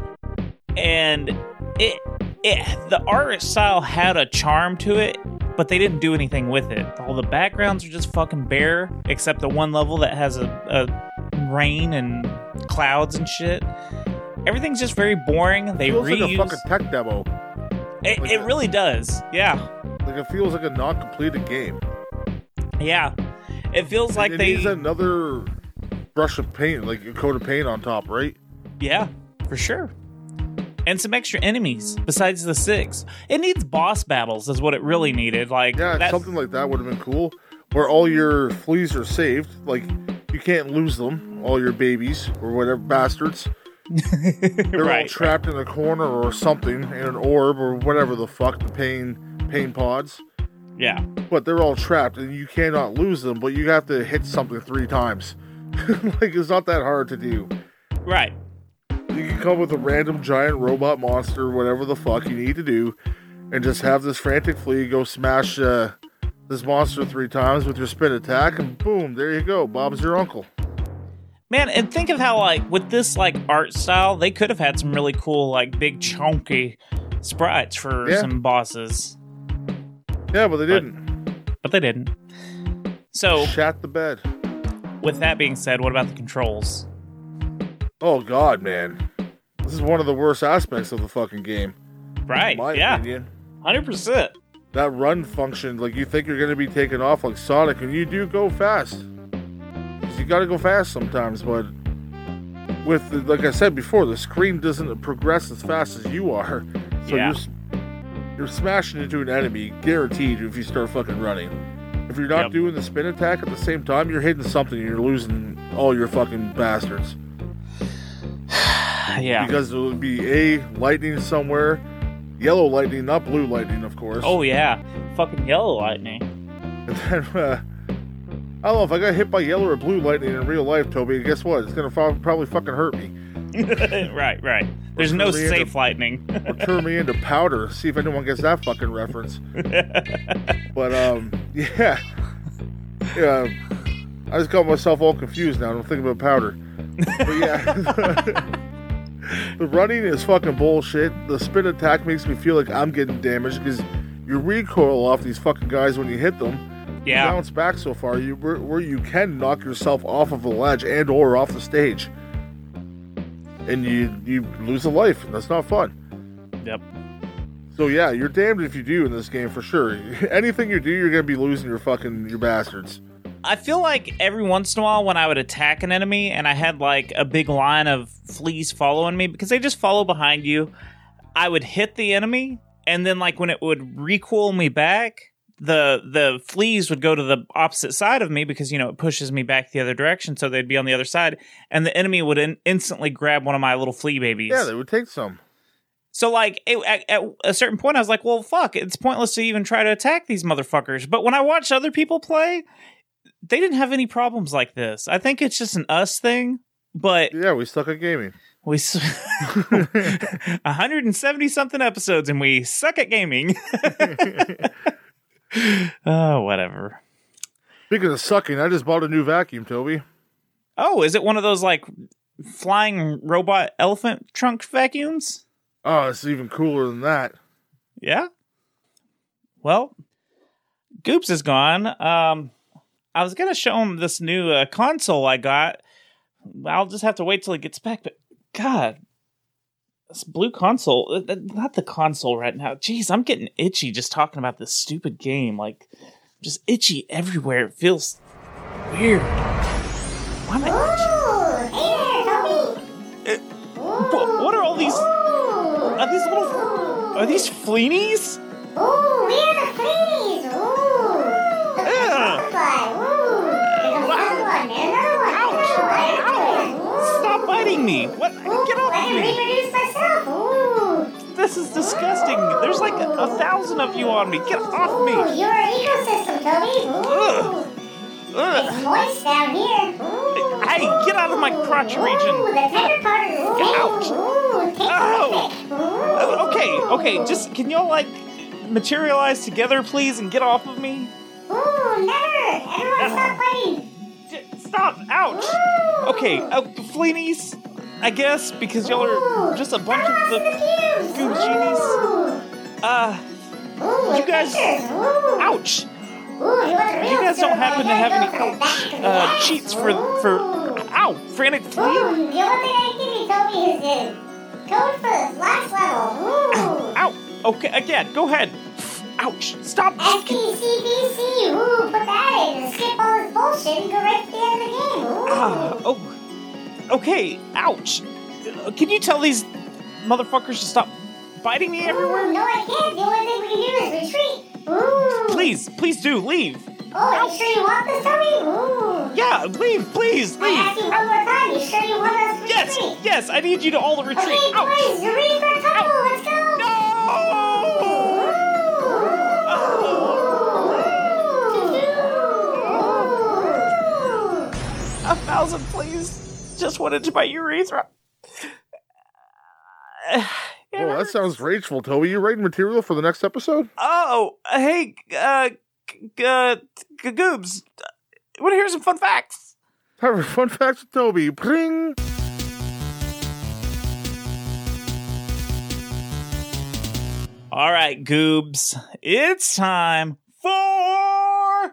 And it, it, the art style had a charm to it, but they didn't do anything with it. All the backgrounds are just fucking bare, except the one level that has a, a rain and clouds and shit. Everything's just very boring. They Feels reuse. like a fucking tech demo. it, like it a- really does. Yeah, Like it feels like a not completed game. yeah. It feels like it they. needs another brush of paint, like a coat of paint on top, right? Yeah, for sure. And some extra enemies besides the six. It needs boss battles, is what it really needed. Like Yeah, that's, something like that would have been cool. Where all your fleas are saved, like you can't lose them, all your babies or whatever bastards. They're all right. trapped in a corner or something in an orb or whatever the fuck the pain pain pods. Yeah. But they're all trapped and you cannot lose them. But you have to hit something three times. Like it's not that hard to do. Right. You can come with a random giant robot monster, whatever the fuck you need to do, and just have this frantic flea go smash uh, this monster three times with your spin attack, and boom, there you go. Bob's your uncle. Man, and think of how, like, with this, like, art style, they could have had some really cool, like, big, chunky sprites for Yeah. some bosses. Yeah, but they didn't. But they didn't. So, Shat the bed. with that being said, what about the controls? Oh, God, man. This is one of the worst aspects of the fucking game. Right, In my yeah. opinion. one hundred percent. That run function, like, you think you're going to be taken off like Sonic, and you do go fast. 'Cause you gotta go fast sometimes, but with, the, like I said before, the screen doesn't progress as fast as you are. So Yeah. you're, s- you're smashing into an enemy, guaranteed, if you start fucking running. If you're not Yep. doing the spin attack at the same time, you're hitting something and you're losing all your fucking bastards. Yeah. Because there would be A, lightning somewhere, yellow lightning, not blue lightning, of course. Oh, yeah. Fucking yellow lightning. And then, uh, I don't know, if I got hit by yellow or blue lightning in real life, Toby, guess what? It's gonna fo- probably fucking hurt me. Right, right. There's no turn me into- safe lightning. Or turn me into powder. See if anyone gets that fucking reference. But um, yeah, yeah. I just got myself all confused now. I'm thinking about powder. But yeah, the running is fucking bullshit. The spin attack makes me feel like I'm getting damaged because you recoil off these fucking guys when you hit them. Yeah. You bounce back so far you where, where you can knock yourself off of a ledge and or off the stage, and you you lose a life. That's not fun. Yep. So yeah, you're damned if you do in this game for sure. Anything you do, you're gonna be losing your fucking your bastards. I feel like every once in a while when I would attack an enemy and I had like a big line of fleas following me, because they just follow behind you, I would hit the enemy, and then like when it would recoil me back, the the fleas would go to the opposite side of me because, you know, it pushes me back the other direction, so they'd be on the other side, and the enemy would in- instantly grab one of my little flea babies. Yeah, they would take some. So, like, it, at, at a certain point, I was like, well, fuck, it's pointless to even try to attack these motherfuckers. But when I watched other people play, they didn't have any problems like this. I think it's just an us thing, but... Yeah, we suck at gaming. We one hundred seventy something episodes, and we suck at gaming. Oh, whatever. Speaking of sucking, I just bought a new vacuum, Toby. Oh, is it one of those, like, flying robot elephant trunk vacuums? Oh, it's even cooler than that. Yeah? Well, Goops is gone. Um, I was going to show him this new uh, console I got. I'll just have to wait till he gets back, but God, this blue console, uh, not the console right now. Jeez, I'm getting itchy just talking about this stupid game. Like, just itchy everywhere. It feels weird. Why am I itchy? Ooh, hey there, Toby. Uh, wha- what are all these? Are these little? Are these fleenies? Ooh, we are the fleas. Ooh. Look, there's Ugh. a butterfly. Ooh. There's another one. There's another one. Ouch! Ouch! Ow! Stop biting me! What? Ooh, Get off let of me me! reproduce myself. Ooh. This is disgusting. There's like a, a thousand of you on me. Get off Ooh, me! you're an ecosystem, Toby. Ooh. Ugh. It's Ugh. moist down here. Ooh. Hey, get out of my crotch Ooh, region. the tender part of the skin. Ouch. Ooh, taste Ow. it. Ooh. Uh, Okay, okay, just can y'all like materialize together, please, and get off of me? Ooh, never. Everyone stop biting. J- Stop! Ouch! Ooh. Okay, uh, fleenies, I guess, because y'all are Ooh. just a bunch I of want the the pubes. Goob genies. Ooh. Uh, Ooh, You guys- pictures. Ooh. ouch! Ooh, you want the real You guys don't silver happen to bullet, have any gotta go for the back of the uh, ass. cheats for for Ooh. ow, frantic flea? Ooh, the only thing I can give you, Toby, is the code for the last level. Ooh. Ow! Okay, again, go ahead. Ouch! Stop! S P C B C. Ooh, put that in and skip all this bullshit and go right to the end of the game. Ooh. Ah, oh, okay. Ouch! Uh, Can you tell these motherfuckers to stop biting me everywhere? Ooh, no, I can't. The only thing we can do is retreat. Ooh. Please, please do leave. Oh, are you sure you want this, Toby? Ooh. Yeah, leave, please, I leave. ask you one more time. You sure you want us to Yes, retreat? yes, I need you to all to retreat. Okay, Ouch! boys, you're ready for a tunnel. Let's go. No! A thousand, please. Just went into my urethra. Oh, that sounds rageful, Toby. You writing material for the next episode? Oh, hey, uh, g- uh, g- Goobs. Want to hear some fun facts? Time for fun facts with Toby. Pring! All right, Goobs. It's time for...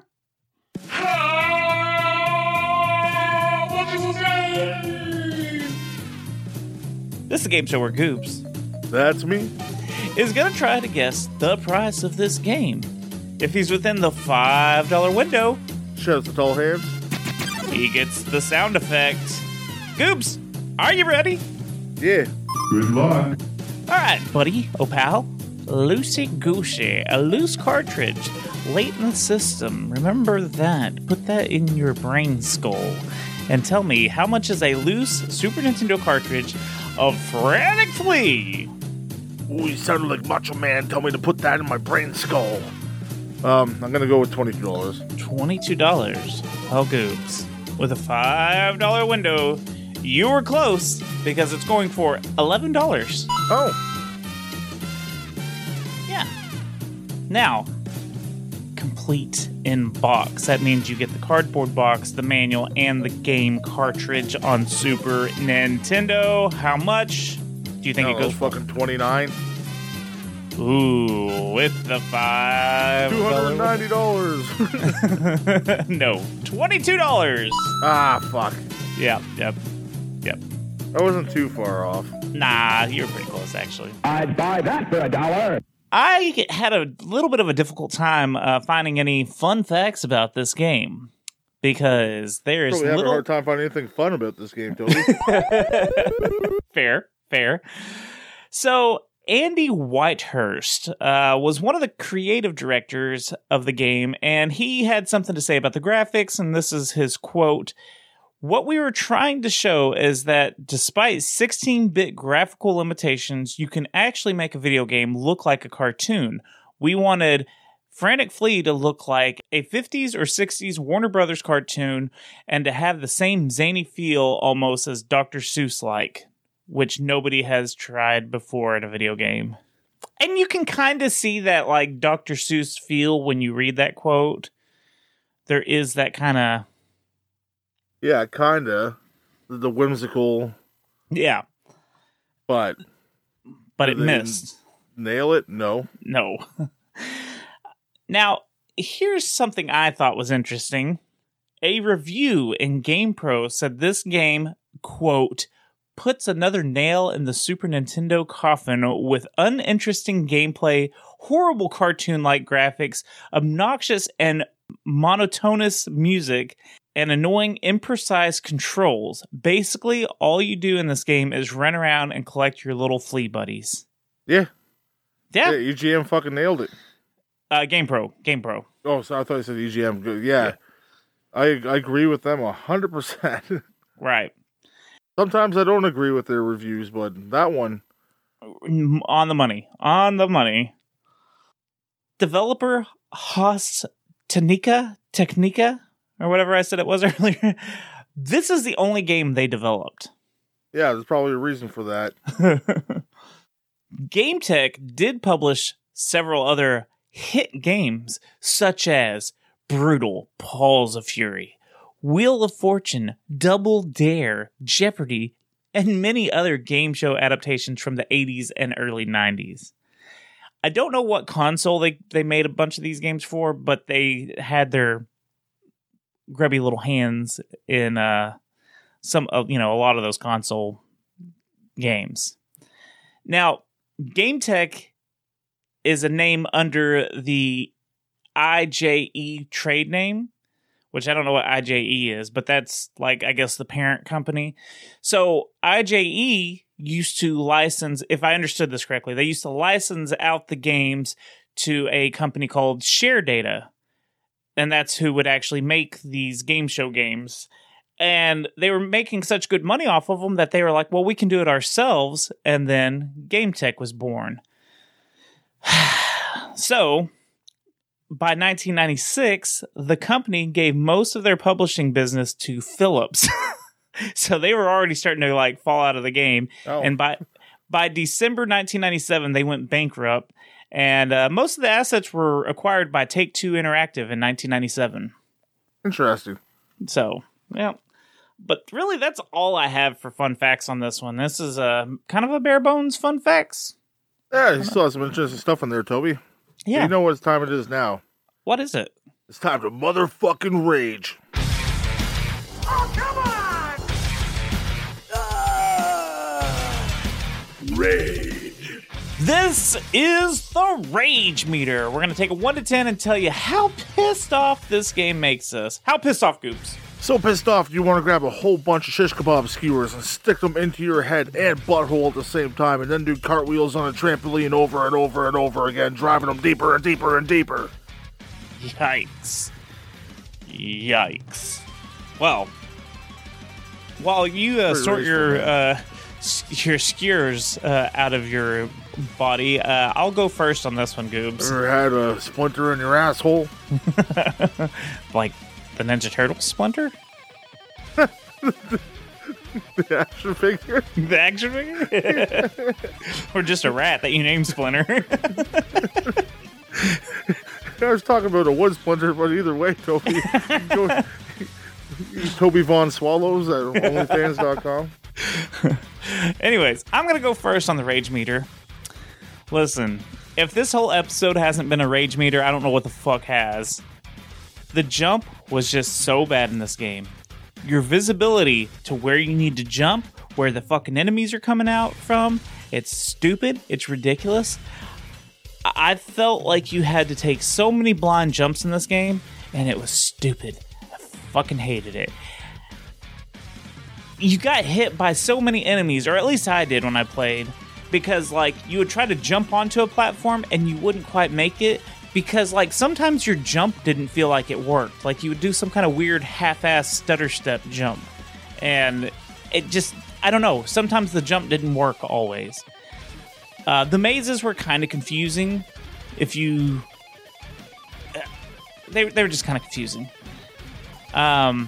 This is a game show where Goobs That's me. is going to try to guess the price of this game. If he's within the five dollar window, Shouts to tall hands. he gets the sound effect. Goobs, are you ready? Yeah. Good luck. All right, buddy, oh pal. Loosey goosey, a loose cartridge, late in the system. Remember that. Put that in your brain skull. And tell me, how much is a loose Super Nintendo cartridge of Frantic Flea? Ooh, you sounded like Macho Man. Tell me to put that in my brain skull. Um, I'm gonna go with twenty-two dollars. twenty-two dollars. Well, Goobs, with a five dollar window, you were close because it's going for eleven dollars. Oh, Yeah. Now, complete in box. That means you get the cardboard box, the manual, and the game cartridge on Super Nintendo. How much do you think it no, goes for? fucking twenty-nine. Ooh, with the five. Two hundred ninety dollars. No, twenty-two dollars. Ah, fuck. Yep, yep, yep. I wasn't too far off. Nah, you're pretty close, actually. I'd buy that for a dollar. I had a little bit of a difficult time uh, finding any fun facts about this game because there's Probably have little a hard time finding anything fun about this game, Toby. fair, fair. So Andy Whitehurst uh, was one of the creative directors of the game, and he had something to say about the graphics, and this is his quote. What we were trying to show is that despite sixteen-bit graphical limitations, you can actually make a video game look like a cartoon. We wanted Frantic Flea to look like a fifties or sixties Warner Brothers cartoon and to have the same zany feel almost as Doctor Seuss-like, which nobody has tried before in a video game. And you can kind of see that like Doctor Seuss feel when you read that quote. There is that kind of... Yeah, kinda. The whimsical, Yeah, but but it They missed. nail it? No. No. Now, here's something I thought was interesting. A review in GamePro said this game, quote, puts another nail in the Super Nintendo coffin with uninteresting gameplay, horrible cartoon-like graphics, obnoxious and monotonous music, and annoying, imprecise controls. Basically, all you do in this game is run around and collect your little flea buddies. Yeah. Yeah, Yeah, E G M fucking nailed it. uh, GamePro, GamePro. Oh, so I thought you said E G M. Good. Yeah. Yeah. I I agree with them one hundred percent. Right. Sometimes I don't agree with their reviews, but that one, On the money. On the money. Developer Haas Technica, Technica, or whatever I said it was earlier. This is the only game they developed. yeah, there's probably a reason for that. GameTech did publish several other hit games, such as Brutal, Paws of Fury, Wheel of Fortune, Double Dare, Jeopardy, and many other game show adaptations from the eighties and early nineties. I don't know what console they, they made a bunch of these games for, but they had their grubby little hands in uh, some of, you know, a lot of those console games. Now, GameTech is a name under the I J E trade name, which I don't know what I J E is, but that's like, I guess, the parent company. So I J E used to license, if I understood this correctly, they used to license out the games to a company called Share Data. And that's who would actually make these game show games. And they were making such good money off of them that they were like, well, we can do it ourselves. And then GameTech was born. So, by nineteen ninety-six, the company gave most of their publishing business to Philips. So they were already starting to like fall out of the game. Oh. And by by December nineteen ninety-seven, they went bankrupt. And uh, most of the assets were acquired by Take-Two Interactive in nineteen ninety-seven. Interesting. So, yeah. But really, that's all I have for fun facts on this one. This is a kind of a bare bones fun facts. Yeah, you still have some interesting stuff in there, Toby. Yeah. You know what time it is now. What is it? It's time to motherfucking rage. Oh, come on! Rage. This is the Rage Meter. We're going to take a one to ten and tell you how pissed off this game makes us. How pissed off, Goops? So pissed off, you want to grab a whole bunch of shish kebab skewers and stick them into your head and butthole at the same time, and then do cartwheels on a trampoline over and over and over again, driving them deeper and deeper and deeper. Yikes. Yikes. Well, while you uh, Pretty sort rage your for uh, s- your skewers uh, out of your body, uh, I'll go first on this one, Goobs. Ever had a splinter in your asshole? Like the Ninja Turtle splinter? The action figure? The action figure? Or just a rat that you named Splinter? I was talking about a wood splinter, but either way, Toby. Go, Toby Von Swallows at OnlyFans dot com. Anyways, I'm going to go first on the rage meter. Listen, if this whole episode hasn't been a rage meter, I don't know what the fuck has. The jump was just so bad in this game. Your visibility to where you need to jump, where the fucking enemies are coming out from, it's stupid, it's ridiculous. I felt like you had to take so many blind jumps in this game, and it was stupid. I fucking hated it. You got hit by so many enemies, or at least I did when I played, because, like, you would try to jump onto a platform, and you wouldn't quite make it, because, like, sometimes your jump didn't feel like it worked. Like, you would do some kind of weird half-ass stutter step jump, and it just, I don't know, sometimes the jump didn't work always. Uh, the mazes were kind of confusing. If you... Uh, they, they were just kind of confusing. Um...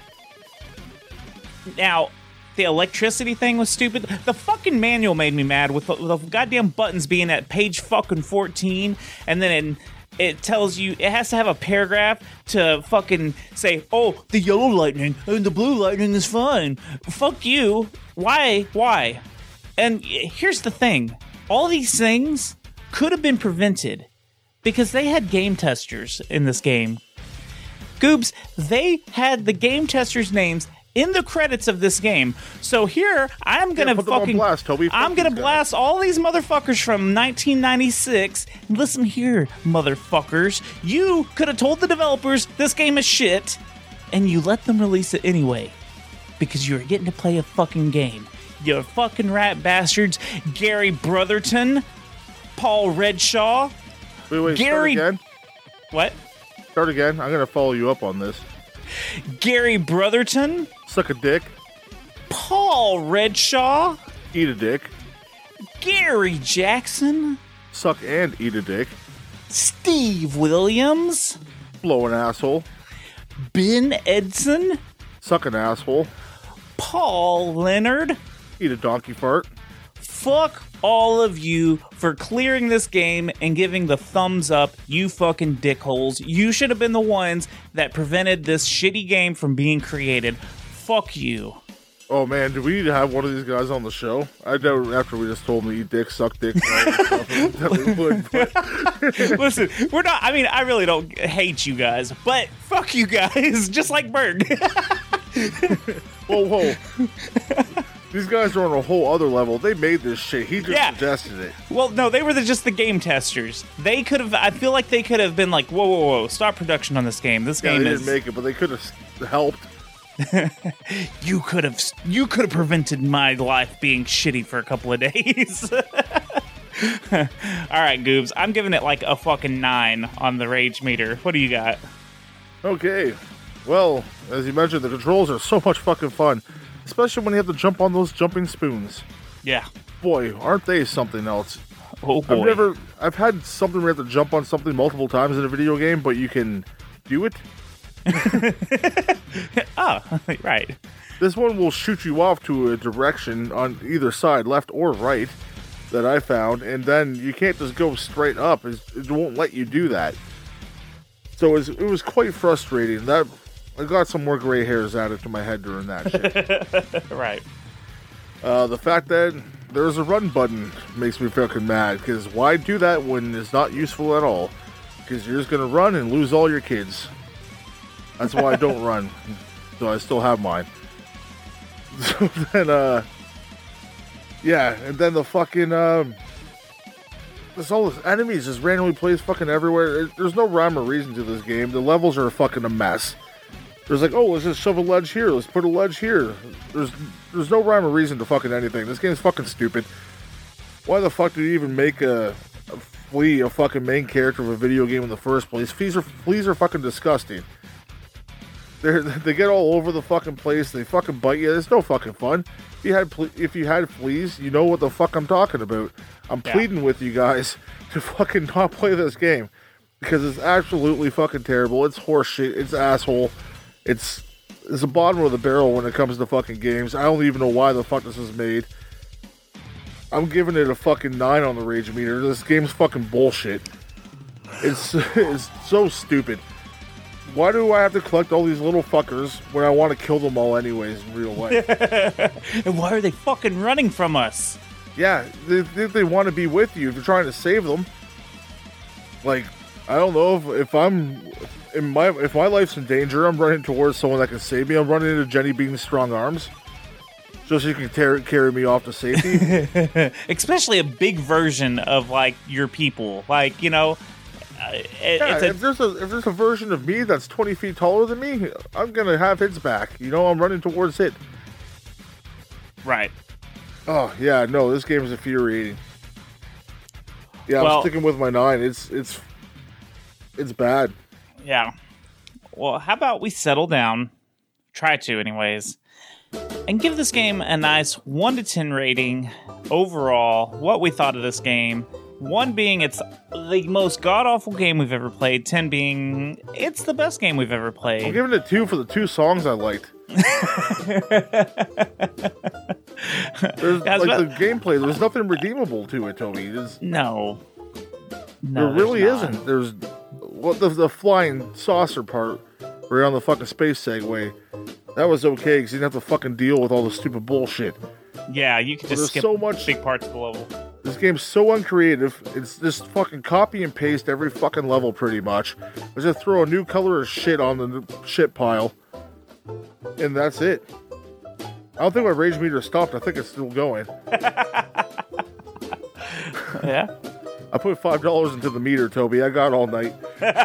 Now, the electricity thing was stupid. The fucking manual made me mad with the, the goddamn buttons being at page fucking fourteen, and then it, it tells you, it has to have a paragraph to fucking say, oh, the yellow lightning and the blue lightning is fine. Fuck you. Why? Why? And here's the thing. All these things could have been prevented because they had game testers in this game. Goobs, they had the game testers' names in the credits of this game. So here, I'm gonna yeah, put them on fucking blast, Toby. I'm Fuck gonna these blast guys. all these motherfuckers from nineteen ninety-six. Listen here, motherfuckers. You could have told the developers this game is shit, and you let them release it anyway. Because you were getting to play a fucking game. You fucking rat bastards. Gary Brotherton, Paul Redshaw. Wait, wait, Gary- start again. What? Start again. I'm going to follow you up on this. Gary Brotherton, Suck a dick. Paul Redshaw, Eat a dick. Gary Jackson, Suck and eat a dick. Steve Williams, Blow an asshole. Ben Edson, Suck an asshole. Paul Leonard. Eat a donkey fart. Fuck all of you for clearing this game and giving the thumbs up, you fucking dickholes. You should have been the ones that prevented this shitty game from being created. Fuck you. Oh man, do we need to have one of these guys on the show? I doubt after we just told him to eat dick, suck dick, and all this stuff, that we would. But Listen, we're not, I mean, I really don't hate you guys, but fuck you guys, just like Berg. whoa, whoa. These guys are on a whole other level. They made this shit. He just Yeah. suggested it. Well, no, they were the, just the game testers. They could have, I feel like they could have been like, whoa, whoa, whoa, stop production on this game. This Yeah, game they is... didn't make it, but they could have helped. You could have you could have prevented my life being shitty for a couple of days. All right, Goobs. I'm giving it like a fucking nine on the rage meter. What do you got? Okay. Well, as you mentioned, the controls are so much fucking fun. Especially when you have to jump on those jumping spoons. Yeah. Boy, aren't they something else. Oh boy. I've never... I've had something where you have to jump on something multiple times in a video game, but you can do it. Oh, right. This one will shoot you off to a direction on either side, left or right, that I found, and then you can't just go straight up. It's- It won't let you do that. So it was, it was quite frustrating. That I got some more gray hairs added to my head during that shit. Right. Uh, the fact that there's a run button makes me fucking mad, because why do that when it's not useful at all? Because you're just going to run and lose all your kids. That's why I don't run. So I still have mine. So then, uh... yeah, and then the fucking, um... there's all these enemies just randomly placed fucking everywhere. There's no rhyme or reason to this game. The levels are fucking a mess. There's like, oh, let's just shove a ledge here. Let's put a ledge here. There's there's no rhyme or reason to fucking anything. This game's fucking stupid. Why the fuck did you even make a, a flea a fucking main character of a video game in the first place? Fleas are, fleas are fucking disgusting. They they get all over the fucking place. They fucking bite you. It's no fucking fun. If you had ple- if you had fleas, you know what the fuck I'm talking about. I'm Yeah. pleading with you guys to fucking not play this game because it's absolutely fucking terrible. It's horseshit. It's asshole. It's is the bottom of the barrel when it comes to fucking games. I don't even know why the fuck this was made. I'm giving it a fucking nine on the rage meter. This game's fucking bullshit. It's it's so stupid. Why do I have to collect all these little fuckers when I want to kill them all anyways in real life? And why are they fucking running from us? Yeah, they think they want to be with you if you're trying to save them. Like, I don't know if, if I'm in my if my life's in danger, I'm running towards someone that can save me. I'm running into Jenny Bean's strong arms, just so you can tear, carry me off to safety. Especially a big version of like your people, like you know. Uh, it, yeah, it's a, if there's a if there's a version of me that's twenty feet taller than me, I'm gonna have its back. You know, I'm running towards it. Right. Oh yeah, no, this game is infuriating. Yeah, well, I'm sticking with my nine. It's it's it's bad. Yeah. Well, how about we settle down, try to anyways, and give this game a nice one to ten rating overall. What we thought of this game. One being it's the most god-awful game we've ever played. Ten being it's the best game we've ever played. I'm giving it two for the two songs I liked. There's That's like what- the gameplay. There's nothing redeemable to it, Toby. There's, No. No, there really there's not. isn't. There's what the the flying saucer part, where you're on the fucking space Segway. That was okay because you didn't have to fucking deal with all the stupid bullshit. Yeah, you can Well, just there's skip so much- big parts of the level. This game's so uncreative. It's just fucking copy and paste every fucking level, pretty much. I just throw a new color of shit on the shit pile, and that's it. I don't think my rage meter stopped. I think it's still going. Yeah. I put five dollars into the meter, Toby. I got all night.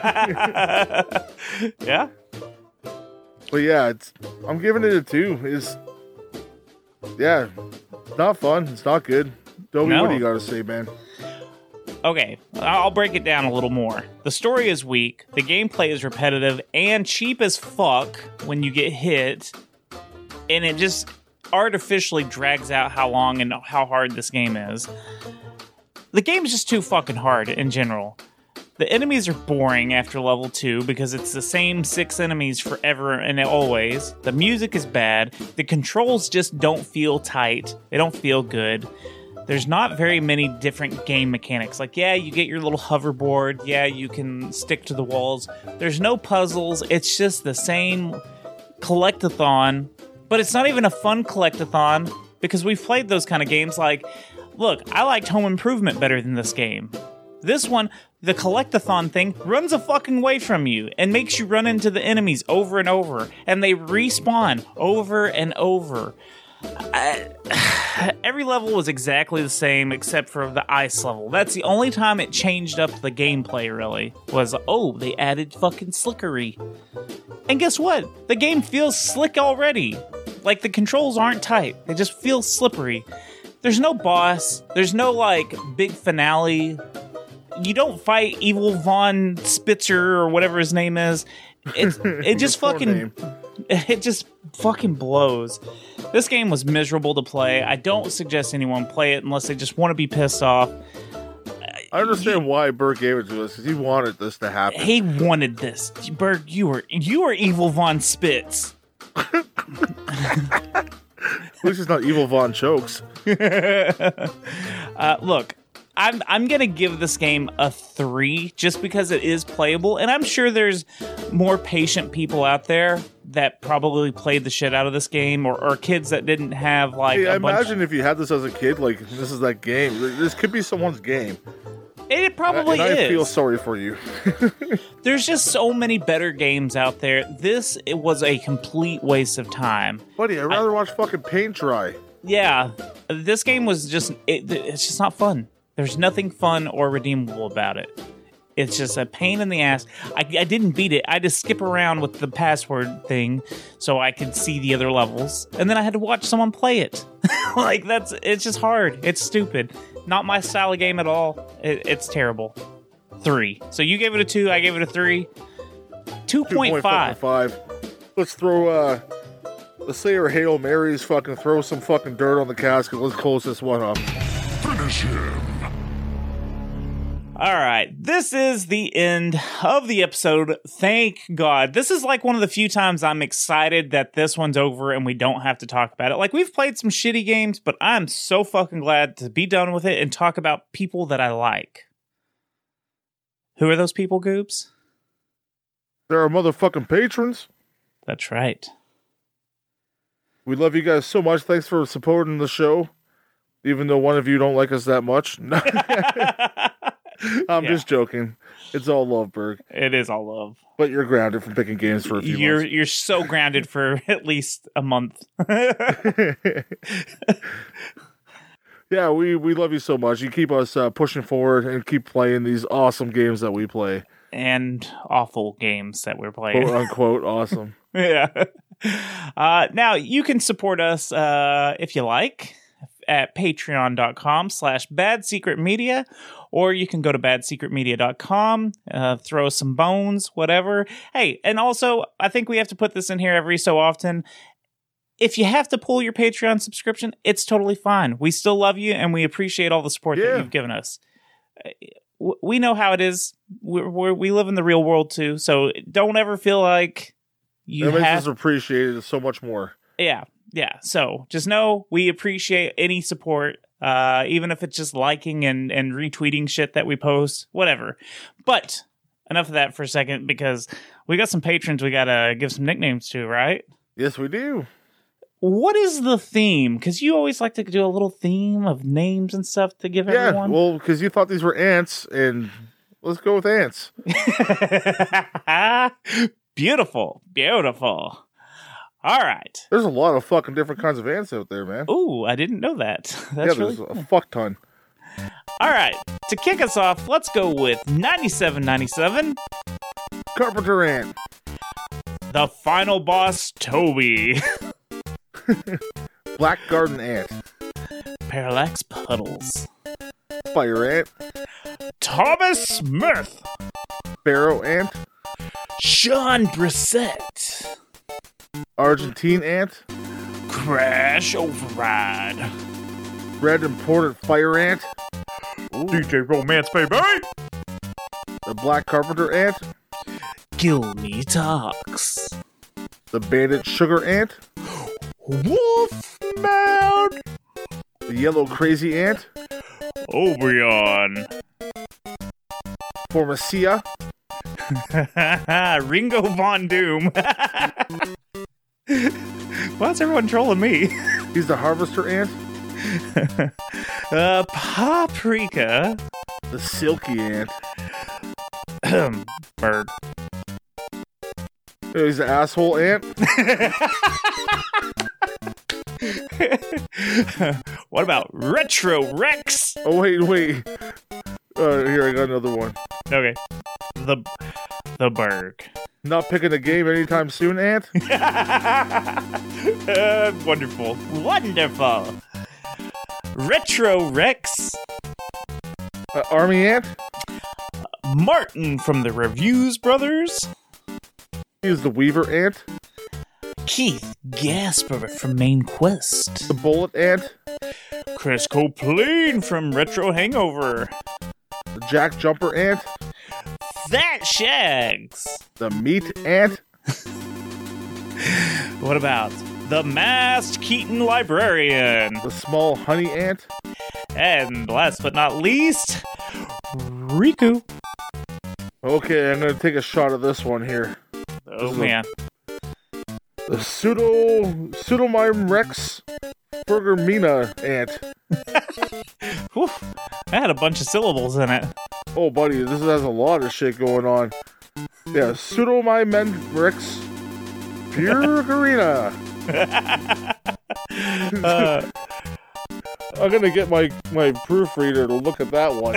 Yeah. But yeah, it's. I'm giving it a two. It's. Yeah, it's not fun. It's not good. Toby, No. what do you got to say, man? Okay, I'll break it down a little more. The story is weak, the gameplay is repetitive and cheap as fuck when you get hit, and it just artificially drags out how long and how hard this game is. The game is just too fucking hard in general. The enemies are boring after level two because it's the same six enemies forever and always. The music is bad. The controls just don't feel tight. They don't feel good. There's not very many different game mechanics. Like, yeah, you get your little hoverboard. Yeah, you can stick to the walls. There's no puzzles. It's just the same collectathon. But it's not even a fun collectathon because we've played those kind of games. Like, look, I liked Home Improvement better than this game. This one, the collectathon thing, runs a fucking way from you and makes you run into the enemies over and over. And they respawn over and over. I, every level was exactly the same except for the ice level. That's the only time it changed up the gameplay, really. Was, oh, they added fucking slickery. And guess what? The game feels slick already. Like, the controls aren't tight. They just feel slippery. There's no boss. There's no, like, big finale. You don't fight Evil Von Spitzer or whatever his name is. It, it just Poor fucking... name. It just fucking blows. This game was miserable to play. I don't suggest anyone play it unless they just want to be pissed off. I understand why Bert gave it to us, because he wanted this to happen. He wanted this. Berg, you were you were Evil Von Spitz. At least it's not Evil Von Chokes. Uh, look, I'm I'm gonna give this game a three just because it is playable, and I'm sure there's more patient people out there that probably played the shit out of this game, or, or kids that didn't have like. Hey, a I bunch- imagine if you had this as a kid, like, this is that game. This could be someone's game. It probably and I is. feel sorry for you. There's just so many better games out there. This it was a complete waste of time. Buddy, I'd rather watch fucking paint dry. Yeah, this game was just it, it's just not fun. There's nothing fun or redeemable about it. It's just a pain in the ass. I, I didn't beat it. I had to skip around with the password thing so I could see the other levels, and then I had to watch someone play it. Like, that's it's just hard. It's stupid. Not my style of game at all. It, it's terrible. Three. So you gave it a two. I gave it a three. Two point five. five. Let's throw, uh, let's say our Hail Marys, fucking throw some fucking dirt on the casket. Let's close this one up. Finish him. All right, this is the end of the episode. Thank God. This is like one of the few times I'm excited that this one's over and we don't have to talk about it. Like, we've played some shitty games, but I'm so fucking glad to be done with it and talk about people that I like. Who are those people, Goobs? They're our motherfucking patrons. That's right. We love you guys so much. Thanks for supporting the show, even though one of you don't like us that much. I'm Yeah. just joking. It's all love, Berg. It is all love. But you're grounded from picking games for a few You're months. you're so grounded for at least a month. Yeah, we, we love you so much. You keep us uh, pushing forward and keep playing these awesome games that we play. And awful games that we're playing. Quote unquote awesome. Yeah. Uh, now, you can support us uh, if you like at patreon.com slash bad secret media, or you can go to bad secret media dot com, uh, throw some bones, whatever. Hey, and also, I think we have to put this in here every so often. If you have to pull your Patreon subscription, it's totally fine. We still love you, and we appreciate all the support Yeah. that you've given us. Uh, We know how it is. We're, we're, we live in the real world, too, so don't ever feel like you That makes have... us appreciate it so much more. Yeah, yeah. So just know we appreciate any support, uh, even if it's just liking and, and retweeting shit that we post, whatever. But enough of that for a second, because we got some patrons we gotta give some nicknames to, right? Yes, we do. What is the theme? Because you always like to do a little theme of names and stuff to give Yeah, everyone. well, because you thought these were ants, and let's go with ants. Beautiful, beautiful. All right. There's a lot of fucking different kinds of ants out there, man. Ooh, I didn't know that. That's yeah, really there's cool. a fuck ton. All right, to kick us off, let's go with ninety-seven ninety-seven, Carpenter ant. the final boss, Toby, Black garden ant. Parallax Puddles, Fire ant. Thomas Smith, Barrow ant. Sean Brissett, Argentine ant. Crash Override, Red important fire ant. D J Romance, baby, The black carpenter ant. Kill Me Talks, The bandit sugar ant. Wolfman, The yellow crazy ant. Oberon, Formacia. Ringo Von Doom. Why's everyone trolling me? He's the harvester ant. uh, Paprika. The silky ant. Bird. He's the asshole ant. What about Retro Rex? Oh, wait, wait. Uh, here, I got another one. Okay. The the Berg. Not picking a game anytime soon, ant. uh, wonderful. Wonderful. Retro Rex. Uh, army ant. Martin from the Reviews Brothers. He's the weaver ant. Keith Gasper from Main Quest. The bullet ant. Chris Coplain from Retro Hangover. The jack jumper ant. That Shags. The meat ant. What about the Masked Keaton Librarian? The small honey ant. And last but not least, Riku. Okay, I'm gonna take a shot of this one here. Oh This is a- man. The pseudo pseudomime rex burger mina ant. Whew. That had a bunch of syllables in it. Oh, buddy, this has a lot of shit going on. Yeah, pseudomime rex purgarina. Uh, I'm gonna get my my proofreader to look at that one.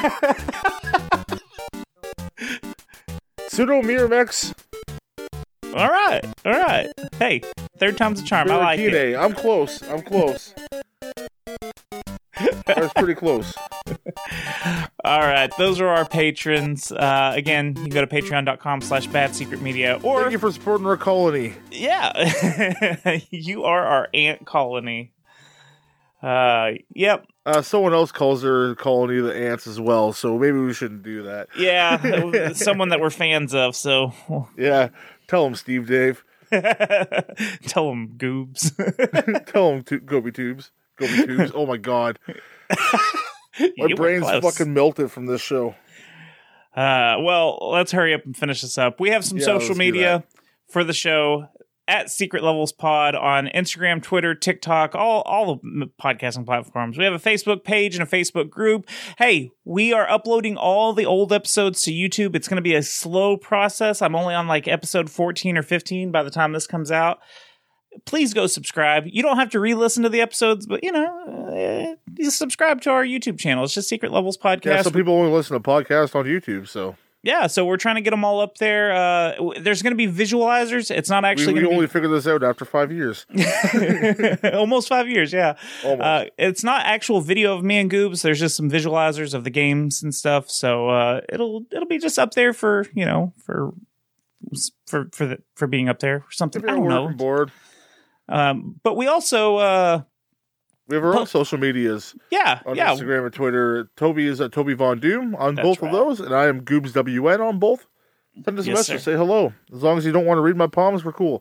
Pseudomirmex all right, all right. Hey, third time's a charm. I like it. Miracine. I'm close. I'm close. That's pretty close. All right, those are our patrons. Uh, again, you can go to patreon.com slash bad secret media, or Thank you for supporting our colony. yeah, you are our ant colony. Uh, yep. Uh, someone else calls their colony the ants as well, so maybe we shouldn't do that. Yeah, someone that we're fans of, so. Yeah, tell them, Steve Dave. Tell them, Goobs. Tell them, tu- Goby Tubes. Goby Tubes. Oh my god. My You were brain's close. fucking melted from this show. Uh, well, let's hurry up and finish this up. We have some Yeah, social let's do media for the show at Secret Levels Pod on Instagram, Twitter, TikTok, all all the m- podcasting platforms. We have a Facebook page and a Facebook group. Hey, we are uploading all the old episodes to YouTube. It's going to be a slow process. I'm only on like episode fourteen or fifteen by the time this comes out. Please go subscribe. You don't have to re-listen to the episodes, but you know, uh, you subscribe to our YouTube channel. It's just Secret Levels Podcast. Yeah, some people only listen to podcasts on YouTube, so Yeah, so we're trying to get them all up there. Uh, w- there's going to be visualizers. It's not we, actually we going only to figured this out after five years. be almost five years. Yeah, Almost. uh, it's not actual video of me and Goobs. There's just some visualizers of the games and stuff. So uh, it'll it'll be just up there for you know for for for the, for being up there or something. If I you're don't know. working bored, Um, but we also uh, we have our Po- own social medias yeah on yeah Instagram and Twitter. Toby is at Toby Von Doom on That's both right. of those, and I am Goobs W N on both. Send us a Yes, message, sir. say hello. As long as you don't want to read my palms, we're cool.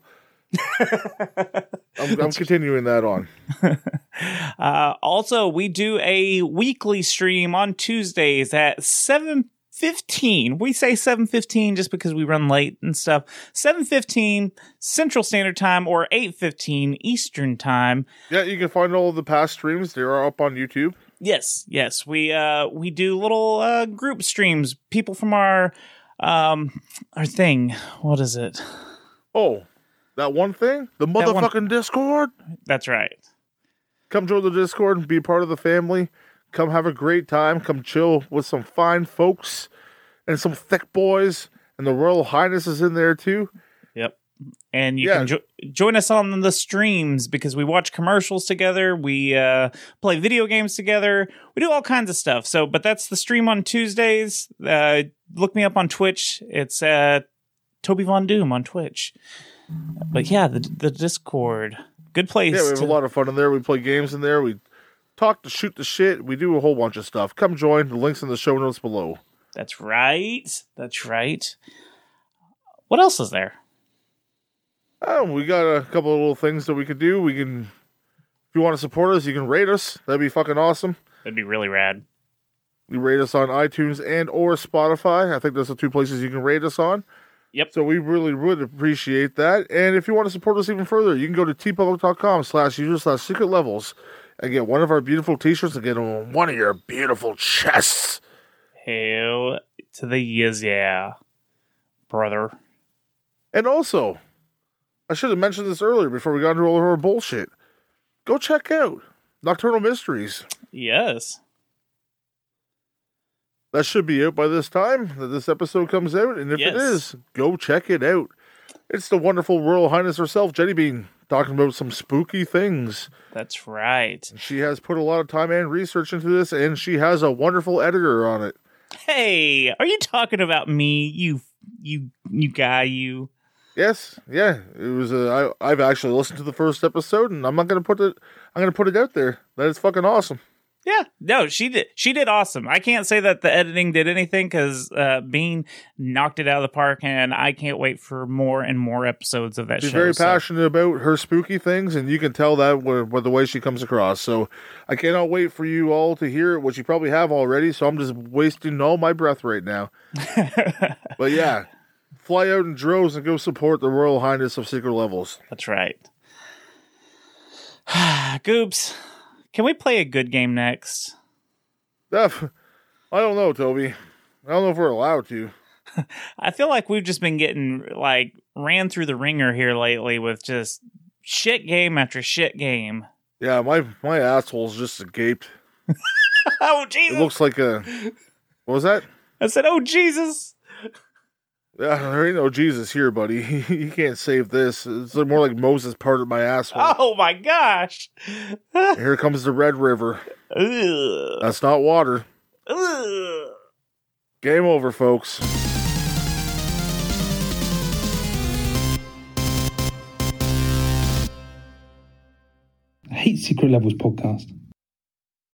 I'm, I'm continuing that on. Uh, also, we do a weekly stream on Tuesdays at seven fifteen. We say seven fifteen just because we run late and stuff. seven fifteen Central Standard Time or eight fifteen Eastern Time. Yeah, you can find all of the past streams. They are up on YouTube. Yes, yes. We uh we do little uh group streams. People from our um our thing. What is it? Oh, that one thing? The That one- motherfucking Discord? That's right. Come join the Discord and be part of the family. Come have a great time. Come chill with some fine folks and some thick boys. And the Royal Highness is in there too. Yep. And you Yeah. can jo- join us on the streams because we watch commercials together. We uh, play video games together. We do all kinds of stuff. So, but that's the stream on Tuesdays. Uh, look me up on Twitch. It's uh, Toby Von Doom on Twitch. But yeah, the the Discord, good place. Yeah, we have to- a lot of fun in there. We play games in there. We talk to shoot the shit. We do a whole bunch of stuff. Come join. The link's in the show notes below. That's right. That's right. What else is there? Oh, we got a couple of little things that we could do. We can, if you want to support us, you can rate us. That'd be fucking awesome. That'd be really rad. You rate us on iTunes and or Spotify. I think those are two places you can rate us on. Yep. So we really would appreciate that. And if you want to support us even further, you can go to tpublic.com slash user slash secret levels and get one of our beautiful t-shirts and get on one of your beautiful chests. Hell to the yes, yeah, brother. And also, I should have mentioned this earlier before we got into all of our bullshit. Go check out Nocturnal Mysteries. Yes. That should be out by this time that this episode comes out. And if Yes. it is, go check it out. It's the wonderful Royal Highness herself, Jenny Bean, talking about some spooky things. That's right. She has put a lot of time and research into this, and she has a wonderful editor on it. Hey, are you talking about me? You, you, you guy, you. Yes, yeah, it was. A, I, I've actually listened to the first episode, and I'm not gonna put it. I'm gonna put it out there. That is fucking awesome. Yeah, no, she did. She did awesome. I can't say that the editing did anything because uh, Bean knocked it out of the park, and I can't wait for more and more episodes of that She's show. very so- passionate about her spooky things, and you can tell that with, with the way she comes across. So I cannot wait for you all to hear it, which you probably have already. So I'm just wasting all my breath right now. But yeah, fly out in droves and go support the Royal Highness of Secret Levels. That's right. Goobs, can we play a good game next? Def, I don't know, Toby. I don't know if we're allowed to. I feel like we've just been getting like ran through the ringer here lately with just shit game after shit game. Yeah, my my asshole's just gaped. Oh It Jesus! looks like a. What was that? I said, "Oh Jesus!" Yeah, there ain't no Jesus here, buddy. He can't save this. It's more like Moses parted my asshole. Oh my gosh! Here comes the Red River. Ugh. That's not water. Ugh. Game over, folks. I hate Secret Levels podcast.